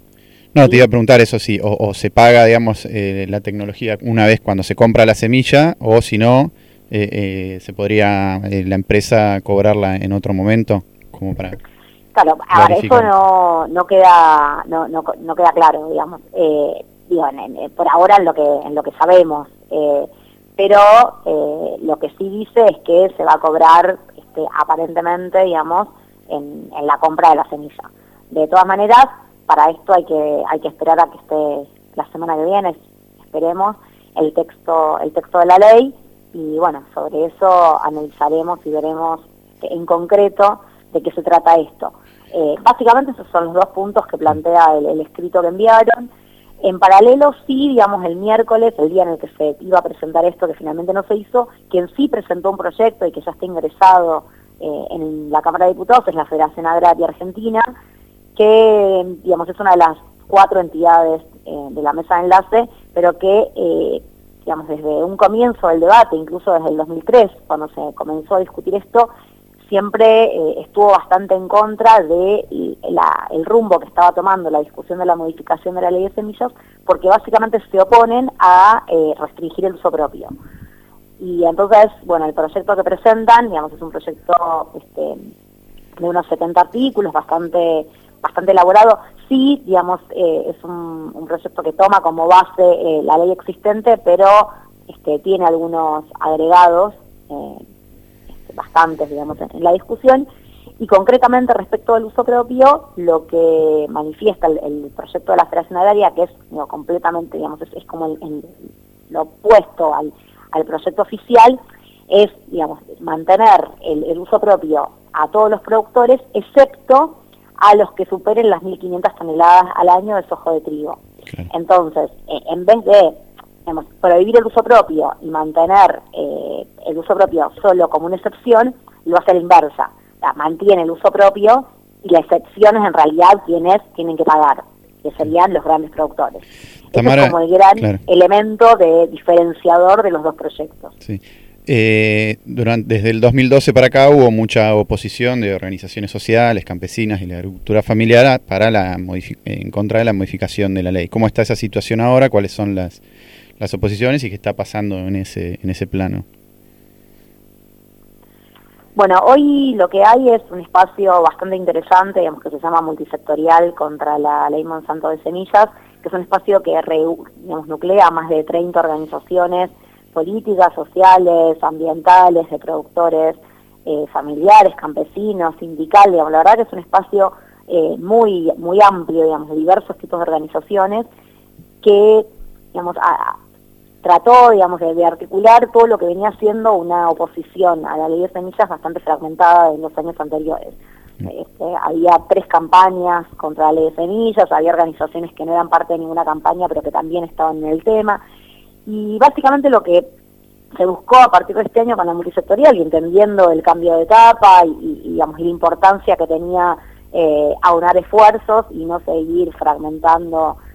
No, te iba a preguntar eso sí, o, o se paga, digamos, eh, la tecnología una vez cuando se compra la semilla, o si no, eh, eh, se podría eh, la empresa cobrarla en otro momento, como para... Claro, ahora eso no no queda no no, no queda claro, digamos, eh, digo, en, en, por ahora en lo que en lo que sabemos, eh, pero eh, lo que sí dice es que se va a cobrar este, aparentemente, digamos, en, en la compra de la semilla. De todas maneras, para esto hay que hay que esperar a que esté la semana que viene, esperemos el texto el texto de la ley y bueno, sobre eso analizaremos y veremos en concreto de qué se trata esto. Eh, básicamente esos son los dos puntos que plantea el, el escrito que enviaron. En paralelo, sí, digamos, el miércoles, el día en el que se iba a presentar esto, que finalmente no se hizo, quien sí presentó un proyecto y que ya está ingresado eh, en la Cámara de Diputados es la Federación Agraria Argentina, que, digamos, es una de las cuatro entidades eh, de la mesa de enlace, pero que, eh, digamos, desde un comienzo del debate, incluso desde el dos mil tres, cuando se comenzó a discutir esto, siempre eh, estuvo bastante en contra de la, el rumbo que estaba tomando la discusión de la modificación de la ley de semillas, porque básicamente se oponen a eh, restringir el uso propio. Y entonces, bueno, el proyecto que presentan, digamos, es un proyecto este, de unos setenta artículos, bastante bastante elaborado. Sí, digamos, eh, es un, un proyecto que toma como base eh, la ley existente, pero este, tiene algunos agregados, eh, bastantes, digamos, en, en la discusión, y concretamente respecto al uso propio, lo que manifiesta el, el proyecto de la Federación Agraria, que es digo, completamente, digamos, es, es como el, el, lo opuesto al, al proyecto oficial, es, digamos, mantener el, el uso propio a todos los productores, excepto a los que superen las mil quinientas toneladas al año de soja de trigo. Okay. Entonces, eh, en vez de digamos, prohibir el uso propio y mantener eh, el uso propio solo como una excepción, lo hace a la inversa. O sea, mantiene el uso propio y la excepción es en realidad quienes tienen que pagar, que serían los grandes productores. Tamara, ese es como el gran claro. elemento de diferenciador de los dos proyectos. Sí. Eh, durante, desde el dos mil doce para acá hubo mucha oposición de organizaciones sociales, campesinas y la agricultura familiar para la en contra de la modificación de la ley. ¿Cómo está esa situación ahora? ¿Cuáles son las las oposiciones y qué está pasando en ese en ese plano? Bueno, hoy lo que hay es un espacio bastante interesante, digamos, que se llama Multisectorial contra la Ley Monsanto de Semillas, que es un espacio que digamos, nuclea más de treinta organizaciones políticas, sociales, ambientales, de productores eh, familiares, campesinos, sindicales. Digamos, la verdad que es un espacio eh, muy muy amplio, digamos, de diversos tipos de organizaciones que, digamos, a, a, trató, digamos, de, de articular todo lo que venía siendo una oposición a la ley de semillas bastante fragmentada en los años anteriores. Este, había tres campañas contra la ley de semillas, había organizaciones que no eran parte de ninguna campaña, pero que también estaban en el tema. Y básicamente lo que se buscó a partir de este año con la multisectorial y entendiendo el cambio de etapa y, y digamos, la importancia que tenía eh, aunar esfuerzos y no seguir fragmentando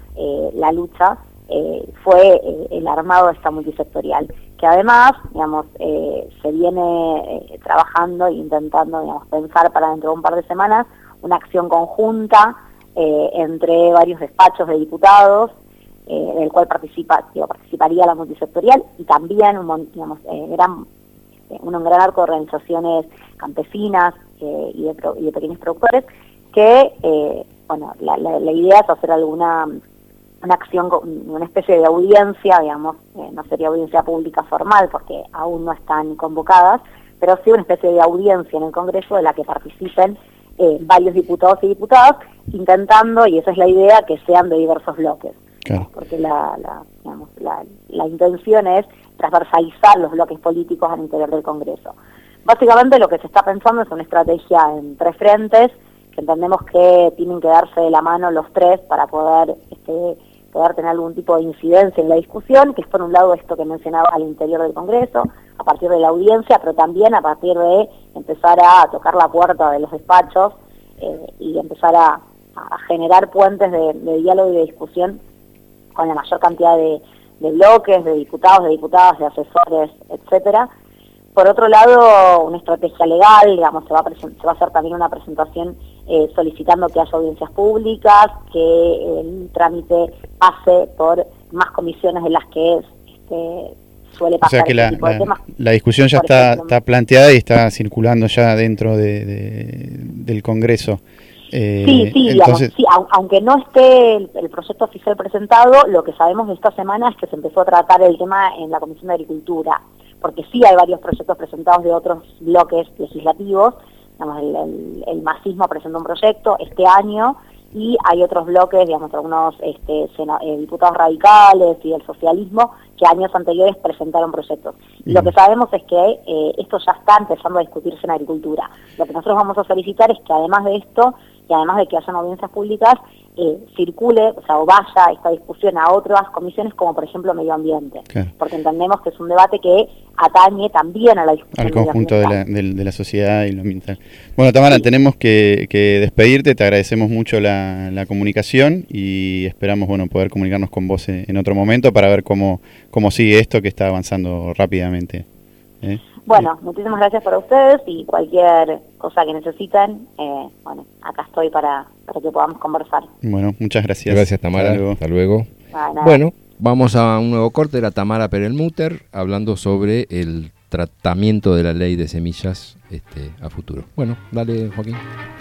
eh, la lucha eh, fue eh, el armado de esta multisectorial, que además, digamos, eh, se viene eh, trabajando e intentando, digamos, pensar para dentro de un par de semanas una acción conjunta eh, entre varios despachos de diputados, eh, del cual participa, digo, participaría la multisectorial, y también un, digamos, eh, gran, un gran arco de organizaciones campesinas eh, y, de pro, y de pequeños productores, que, eh, bueno, la, la, la idea es hacer alguna una acción, una especie de audiencia, digamos, eh, no sería audiencia pública formal porque aún no están convocadas, pero sí una especie de audiencia en el Congreso de la que participen eh, varios diputados y diputadas, intentando, y esa es la idea, que sean de diversos bloques. Claro. Porque la, la, digamos, la, la intención es transversalizar los bloques políticos al interior del Congreso. Básicamente lo que se está pensando es una estrategia en tres frentes, que entendemos que tienen que darse de la mano los tres para poder este, poder tener algún tipo de incidencia en la discusión, que es por un lado esto que mencionaba al interior del Congreso, a partir de la audiencia, pero también a partir de empezar a tocar la puerta de los despachos eh, y empezar a, a generar puentes de, de diálogo y de discusión con la mayor cantidad de, de bloques, de diputados, de diputadas, de asesores, etcétera. Por otro lado, una estrategia legal, digamos, se va a, se va a hacer también una presentación eh, solicitando que haya audiencias públicas, que el trámite pase por más comisiones de las que este, suele pasar. O sea que la, la, la discusión ya está, ejemplo, está planteada y está circulando ya dentro de, de, del Congreso. Eh, sí, sí, entonces... digamos, sí, aunque no esté el, el proyecto oficial presentado, lo que sabemos de esta semana es que se empezó a tratar el tema en la Comisión de Agricultura, porque sí hay varios proyectos presentados de otros bloques legislativos. Digamos, el, el, el masismo presentó un proyecto este año y hay otros bloques, digamos, algunos este, sena, eh, diputados radicales y del socialismo que años anteriores presentaron proyectos. Y lo que sabemos es que eh, esto ya está empezando a discutirse en agricultura. Lo que nosotros vamos a solicitar es que además de esto, y además de que hayan audiencias públicas, eh, circule, o sea, o vaya esta discusión a otras comisiones, como por ejemplo Medio Ambiente, claro. Porque entendemos que es un debate que atañe también a la discusión al conjunto de la, de, de la sociedad y lo ambiental. Bueno, Tamara, sí. tenemos que, que despedirte, te agradecemos mucho la, la comunicación y esperamos, bueno, poder comunicarnos con vos en otro momento para ver cómo, cómo sigue esto que está avanzando rápidamente. ¿eh? Bueno, muchísimas gracias para ustedes y cualquier cosa que necesiten, eh, bueno, acá estoy para, para que podamos conversar. Bueno, muchas gracias. Gracias, Tamara. Hasta luego. Hasta luego. Ah, bueno, vamos a un nuevo corte. Era Tamara Perelmuter hablando sobre el tratamiento de la ley de semillas este, a futuro. Bueno, dale, Joaquín.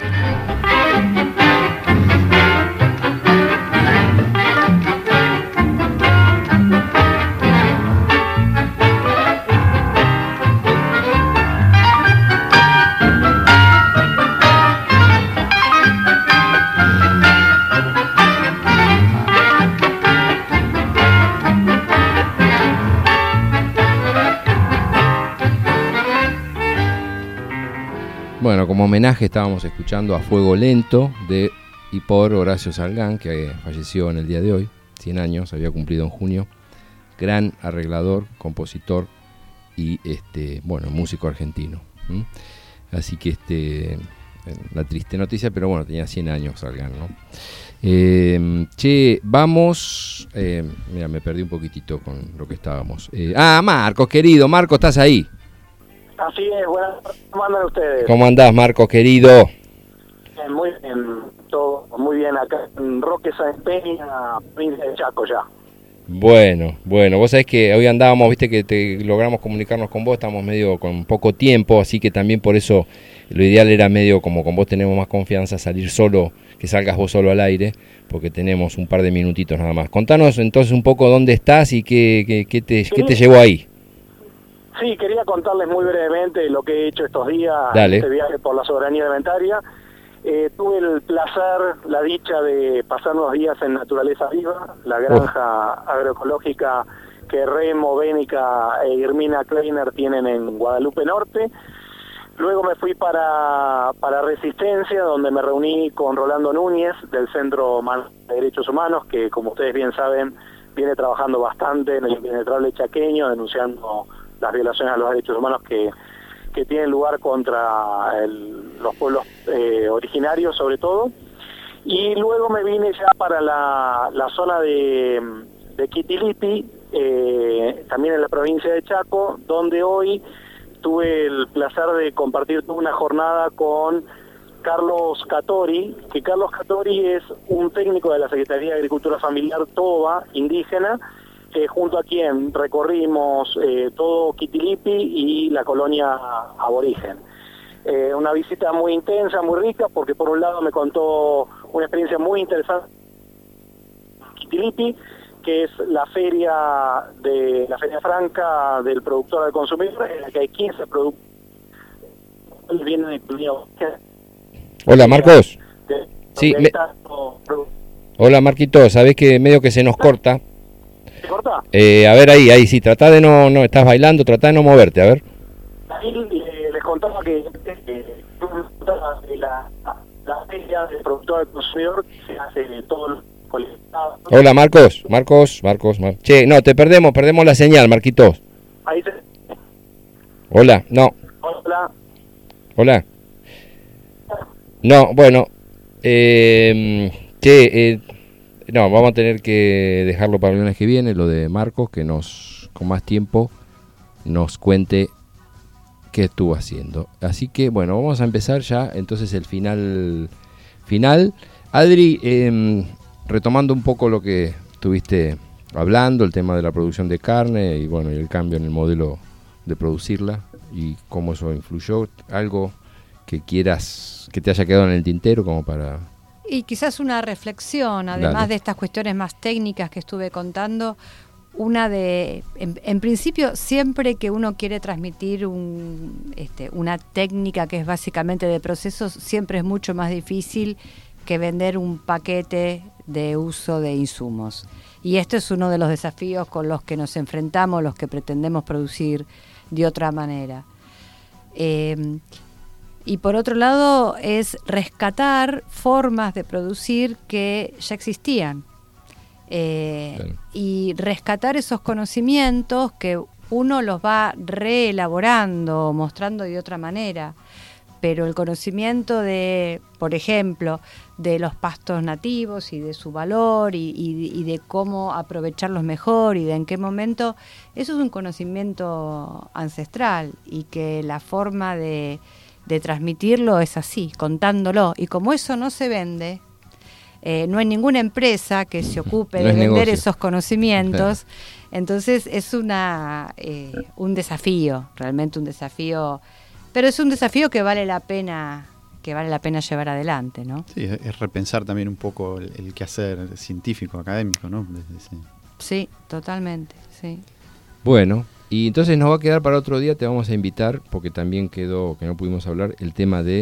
Bueno, como homenaje estábamos escuchando a Fuego Lento de y por Horacio Salgán, que falleció en el día de hoy, cien años, había cumplido en junio. Gran arreglador, compositor y este, bueno, músico argentino. ¿Mm? Así que este, la triste noticia, pero bueno, tenía cien años Salgán, ¿no? Eh, che, vamos. Eh, mira, me perdí un poquitito con lo que estábamos. Eh, ah, Marcos, querido, Marcos, ¿estás ahí? Así es, buenas tardes. ¿Cómo andan ustedes? ¿Cómo andás, Marcos, querido? Eh, muy bien, todo muy bien acá en Roque Sáenz Peña, provincia de Chaco ya. Bueno, bueno, vos sabés que hoy andábamos, viste que te logramos comunicarnos con vos, estamos medio con poco tiempo, así que también por eso lo ideal era medio como con vos tenemos más confianza, salir solo, que salgas vos solo al aire, porque tenemos un par de minutitos nada más. Contanos entonces un poco dónde estás y qué, qué, qué, te, qué te llevó ahí. Sí, quería contarles muy brevemente lo que he hecho estos días, Dale. Este viaje por la soberanía alimentaria. Eh, tuve el placer, la dicha de pasar unos días en Naturaleza Viva, la granja oh. agroecológica que Remo, Bénica e Irmina Kleiner tienen en Guadalupe Norte. Luego me fui para, para Resistencia, donde me reuní con Rolando Núñez del Centro de Derechos Humanos, que como ustedes bien saben, viene trabajando bastante en el impenetrable chaqueño, denunciando las violaciones a los derechos humanos que, que tienen lugar contra el, los pueblos eh, originarios sobre todo. Y luego me vine ya para la, la zona de, de Quitilipi, eh, también en la provincia de Chaco, donde hoy tuve el placer de compartir toda una jornada con Carlos Catori, que Carlos Catori es un técnico de la Secretaría de Agricultura Familiar Toba, indígena, eh, junto a quien recorrimos eh, todo Quitilipi y la colonia aborigen. Eh, una visita muy intensa, muy rica, porque por un lado me contó una experiencia muy interesante Quitilipi, que es la feria de la feria franca del productor al consumidor, en la que hay quince productos que vienen de... Hola, Marcos. Sí, me... Hola, Marquito, sabés que medio que se nos corta. ¿Se corta? Eh, a ver ahí, ahí sí, tratá de no, no, estás bailando, tratá de no moverte, a ver. Ahí eh, les contaba que eh, la, la feria del productor al consumidor se hace de todos los colectados. Hola, Marcos, Marcos, Marcos, Mar... Che, no, te perdemos, perdemos la señal, Marquitos. Ahí se... Hola, no. Hola. Hola. No, bueno, eh, che, eh, no, vamos a tener que dejarlo para el lunes que viene, lo de Marcos, que nos, con más tiempo, nos cuente qué estuvo haciendo. Así que, bueno, vamos a empezar ya, entonces, el final, final. Adri, eh, retomando un poco lo que estuviste hablando, el tema de la producción de carne y, bueno, y el cambio en el modelo de producirla y cómo eso influyó, algo que quieras, que te haya quedado en el tintero como para... Y quizás una reflexión, además Dale. de estas cuestiones más técnicas que estuve contando, una de, en, en principio, siempre que uno quiere transmitir un, este, una técnica que es básicamente de procesos, siempre es mucho más difícil que vender un paquete de uso de insumos. Y este es uno de los desafíos con los que nos enfrentamos, los que pretendemos producir de otra manera. Eh, Y por otro lado es rescatar formas de producir que ya existían eh, claro. Y rescatar esos conocimientos que uno los va reelaborando, mostrando de otra manera, pero el conocimiento de, por ejemplo, de los pastos nativos y de su valor y, y, y de cómo aprovecharlos mejor y de en qué momento, eso es un conocimiento ancestral y que la forma de de transmitirlo es así, contándolo. Y como eso no se vende, eh, no hay ninguna empresa que se ocupe no de vender negocio. Esos conocimientos. Entonces es una eh, un desafío, realmente un desafío, pero es un desafío que vale la pena que vale la pena llevar adelante, ¿no? Sí, es repensar también un poco el, el quehacer científico, académico, ¿no? Desde ese... Sí, totalmente, sí. Bueno, y entonces nos va a quedar para otro día, te vamos a invitar, porque también quedó, que no pudimos hablar, el tema de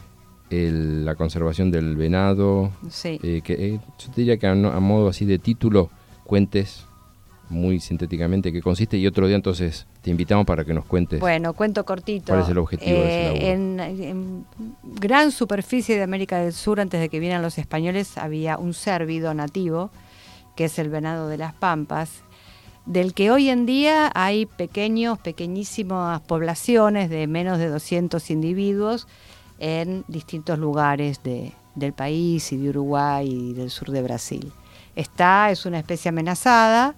el, la conservación del venado. Sí. Eh, que, eh, yo te diría que a, a modo así de título, cuentes muy sintéticamente qué consiste, y otro día entonces te invitamos para que nos cuentes. Bueno, cuento cortito. ¿Cuál es el objetivo eh, de ese laburo? En, en gran superficie de América del Sur, antes de que vinieran los españoles, había un cérvido nativo, que es el venado de las pampas, del que hoy en día hay pequeños, pequeñísimas poblaciones de menos de doscientos individuos en distintos lugares de, del país y de Uruguay y del sur de Brasil. Esta es una especie amenazada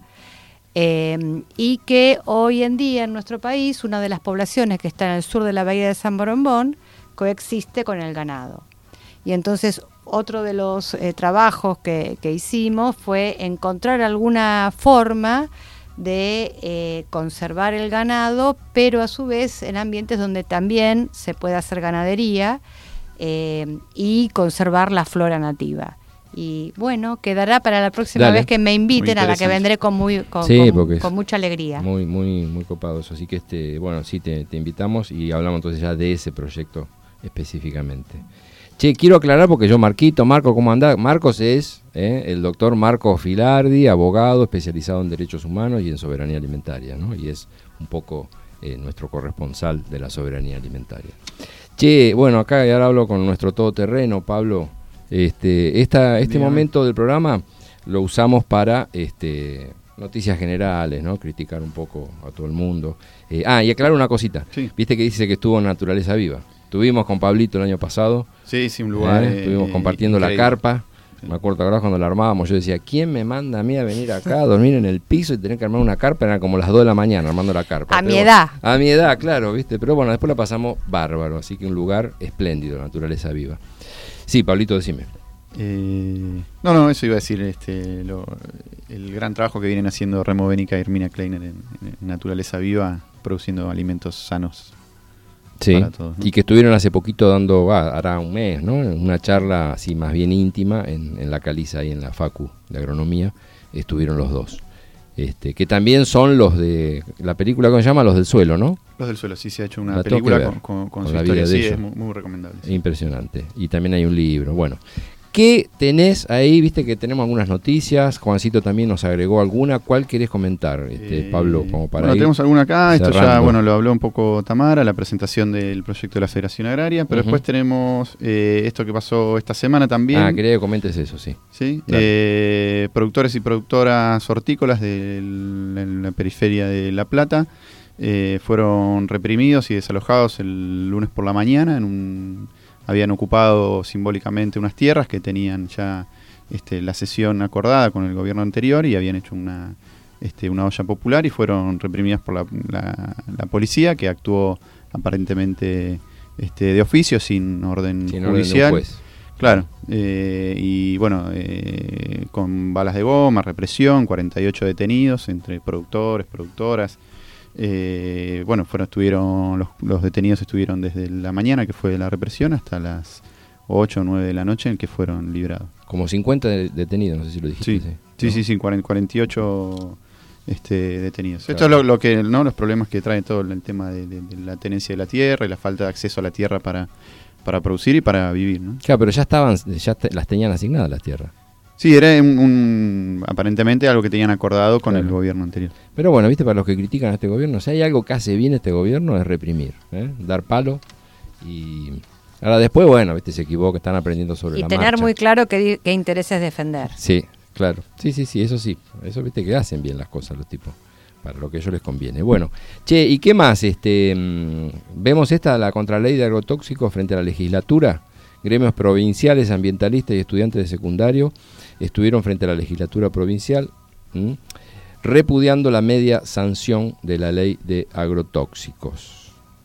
eh, y que hoy en día en nuestro país, una de las poblaciones que está en el sur de la bahía de San Borombón, coexiste con el ganado. Y entonces otro de los eh, trabajos que, que hicimos fue encontrar alguna forma de eh, conservar el ganado, pero a su vez en ambientes donde también se puede hacer ganadería eh, y conservar la flora nativa. Y bueno, quedará para la próxima Dale. vez que me inviten, a la que vendré con muy con, sí, con, con mucha alegría. Muy, muy, muy copado eso. Así que este, bueno, sí te, te invitamos y hablamos entonces ya de ese proyecto específicamente. Che, quiero aclarar porque yo, Marquito, Marco, ¿cómo andás? Marcos es eh, el doctor Marcos Filardi, abogado especializado en derechos humanos y en soberanía alimentaria, ¿no? Y es un poco eh, nuestro corresponsal de la soberanía alimentaria. Che, bueno, acá ahora hablo con nuestro todoterreno, Pablo. Este, esta, este momento del programa lo usamos para este, noticias generales, ¿no? Criticar un poco a todo el mundo. Eh, ah, y aclarar una cosita. Sí. Viste que dice que estuvo en Naturaleza Viva. Estuvimos con Pablito el año pasado. Sí, sí, un lugar. ¿eh? Estuvimos eh, compartiendo increíble. la carpa. Me acuerdo, ¿verdad? Cuando la armábamos, yo decía, ¿quién me manda a mí a venir acá a dormir en el piso y tener que armar una carpa? Eran como las dos de la mañana armando la carpa. A Pero mi edad. A mi edad, claro, ¿viste? Pero bueno, después la pasamos bárbaro, así que un lugar espléndido, naturaleza viva. Sí, Pablito, decime. Eh, no, no, eso iba a decir, este, lo, el gran trabajo que vienen haciendo Remo Bénica y Herminia Kleiner en, en Naturaleza Viva, produciendo alimentos sanos. Sí, para todos, ¿no? Y que estuvieron hace poquito dando, ah, hará un mes, ¿no? Una charla así más bien íntima en, en la Caliza y en la Facu de Agronomía, estuvieron los dos. Este, que también son los de la película que se llama Los del Suelo, ¿no? Los del Suelo, sí, se ha hecho una La tengo película que ver, con, con, con con su la historia, vida de sí, ellos. es muy, muy recomendable. Sí. Impresionante. Y también hay un libro. Bueno, ¿qué tenés ahí? Viste que tenemos algunas noticias. Juancito también nos agregó alguna. ¿Cuál querés comentar, este, Eh, Pablo? Como para bueno, ir tenemos alguna acá. Esto ya, cerrando. bueno, lo habló un poco Tamara, la presentación del proyecto de la Federación Agraria. Pero Ujú. después tenemos eh, esto que pasó esta semana también. Ah, quería que comentes eso, sí. Sí, Dale. eh, productores y productoras hortícolas de la periferia de La Plata eh, fueron reprimidos y desalojados el lunes por la mañana. En un, habían ocupado simbólicamente unas tierras que tenían ya este, la cesión acordada con el gobierno anterior y habían hecho una, este, una olla popular y fueron reprimidas por la, la, la policía, que actuó aparentemente este, de oficio, sin orden Sin orden de un judicial. juez. Claro, eh, y bueno, eh, con balas de goma, represión, cuarenta y ocho detenidos entre productores, productoras. Eh, bueno, fueron, estuvieron los, los detenidos estuvieron desde la mañana, que fue la represión, hasta las ocho o nueve de la noche, en que fueron liberados. Como cincuenta de- detenidos, no sé si lo dijiste. Sí, sí, sí, ¿no? sí, sí, cuarenta, cuarenta y ocho este, detenidos. Claro. Esto es lo, lo que, ¿no? Los problemas que trae todo el tema de, de- de la tenencia de la tierra y la falta de acceso a la tierra para, para producir y para vivir, ¿no? Claro, pero ya estaban, ya te- las tenían asignadas las tierras. Sí, era un, un- aparentemente algo que tenían acordado con Claro. el gobierno anterior. Pero bueno, viste, para los que critican a este gobierno, si hay algo que hace bien este gobierno es reprimir, ¿eh? Dar palo y... Ahora después, bueno, viste, se equivoca, están aprendiendo sobre Y la tener marcha. muy claro qué, di- qué intereses defender. Sí, claro. Sí, sí, sí, eso sí. Eso viste que hacen bien las cosas los tipos, para lo que a ellos les conviene. Bueno, che, ¿y qué más? Este, mm, vemos esta, la contraley de agrotóxicos frente a la legislatura. Gremios provinciales, ambientalistas y estudiantes de secundario estuvieron frente a la legislatura provincial ¿m? repudiando la media sanción de la ley de agrotóxicos.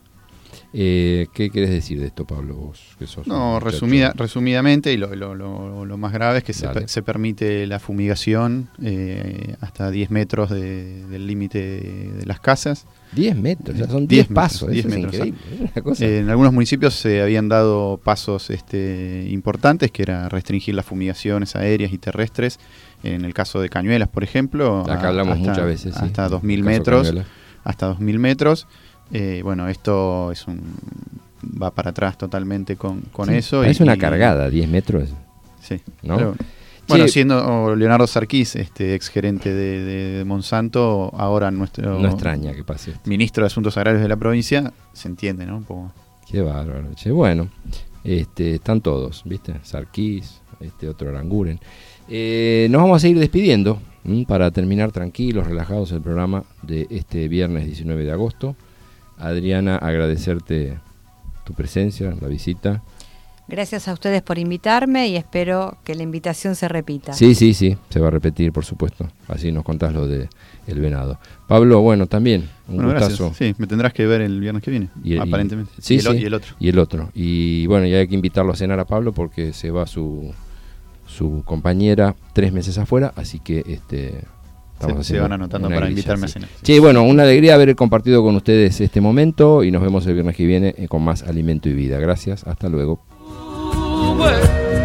Eh, ¿Qué querés decir de esto, Pablo, vos? Que sos un No, muchacho? resumida, resumidamente, y lo, lo- lo- lo más grave es que se, Dale. per- se permite la fumigación eh, hasta diez metros de- del límite de, de las casas. diez metros, o sea, son diez diez pasos, metros, eso es diez metros, increíble, es una cosa. Eh, en algunos municipios se habían dado pasos este, importantes, que era restringir las fumigaciones aéreas y terrestres. En el caso de Cañuelas, por ejemplo, Acá a- hablamos hasta, muchas veces, sí. hasta dos mil El caso metros. Cañuelas. Hasta dos mil metros. Eh, bueno, esto es un va para atrás totalmente con, con Sí, eso. Es y- una y- cargada, diez metros. Sí, ¿no? pero- bueno, Sí. siendo Leonardo Sarquís, este ex gerente de, de Monsanto, ahora nuestro No extraña que pase esto. ministro de Asuntos Agrarios de la provincia, se entiende, ¿no? Un poco. Qué bárbaro. Che, bueno, este, están todos, ¿viste? Sarquís, este otro Aranguren. Eh, nos vamos a seguir despidiendo ¿m? para terminar tranquilos, relajados el programa de este viernes diecinueve de agosto. Adriana, agradecerte tu presencia, la visita. Gracias a ustedes por invitarme y espero que la invitación se repita. Sí, sí, sí, se va a repetir, por supuesto. Así nos contás lo de el venado. Pablo, bueno, también, un Bueno, gustazo. gracias. Sí, me tendrás que ver el viernes que viene, Y- y- aparentemente. sí, y, el, o- sí, y el otro. Y el otro. Y bueno, y hay que invitarlo a cenar a Pablo porque se va su, su compañera tres meses afuera, así que este estamos Se- se haciendo van anotando una para grilla, invitarme sí. a cenar. Che, bueno, una alegría haber compartido con ustedes este momento y nos vemos el viernes que viene eh, con más Alimento y Vida. Gracias, hasta luego. Sube,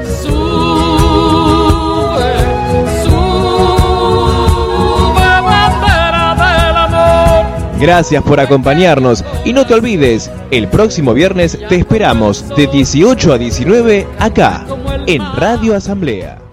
sube, sube, bandera del amor. Gracias por acompañarnos y no te olvides, el próximo viernes te esperamos de dieciocho a diecinueve acá, en Radio Asamblea.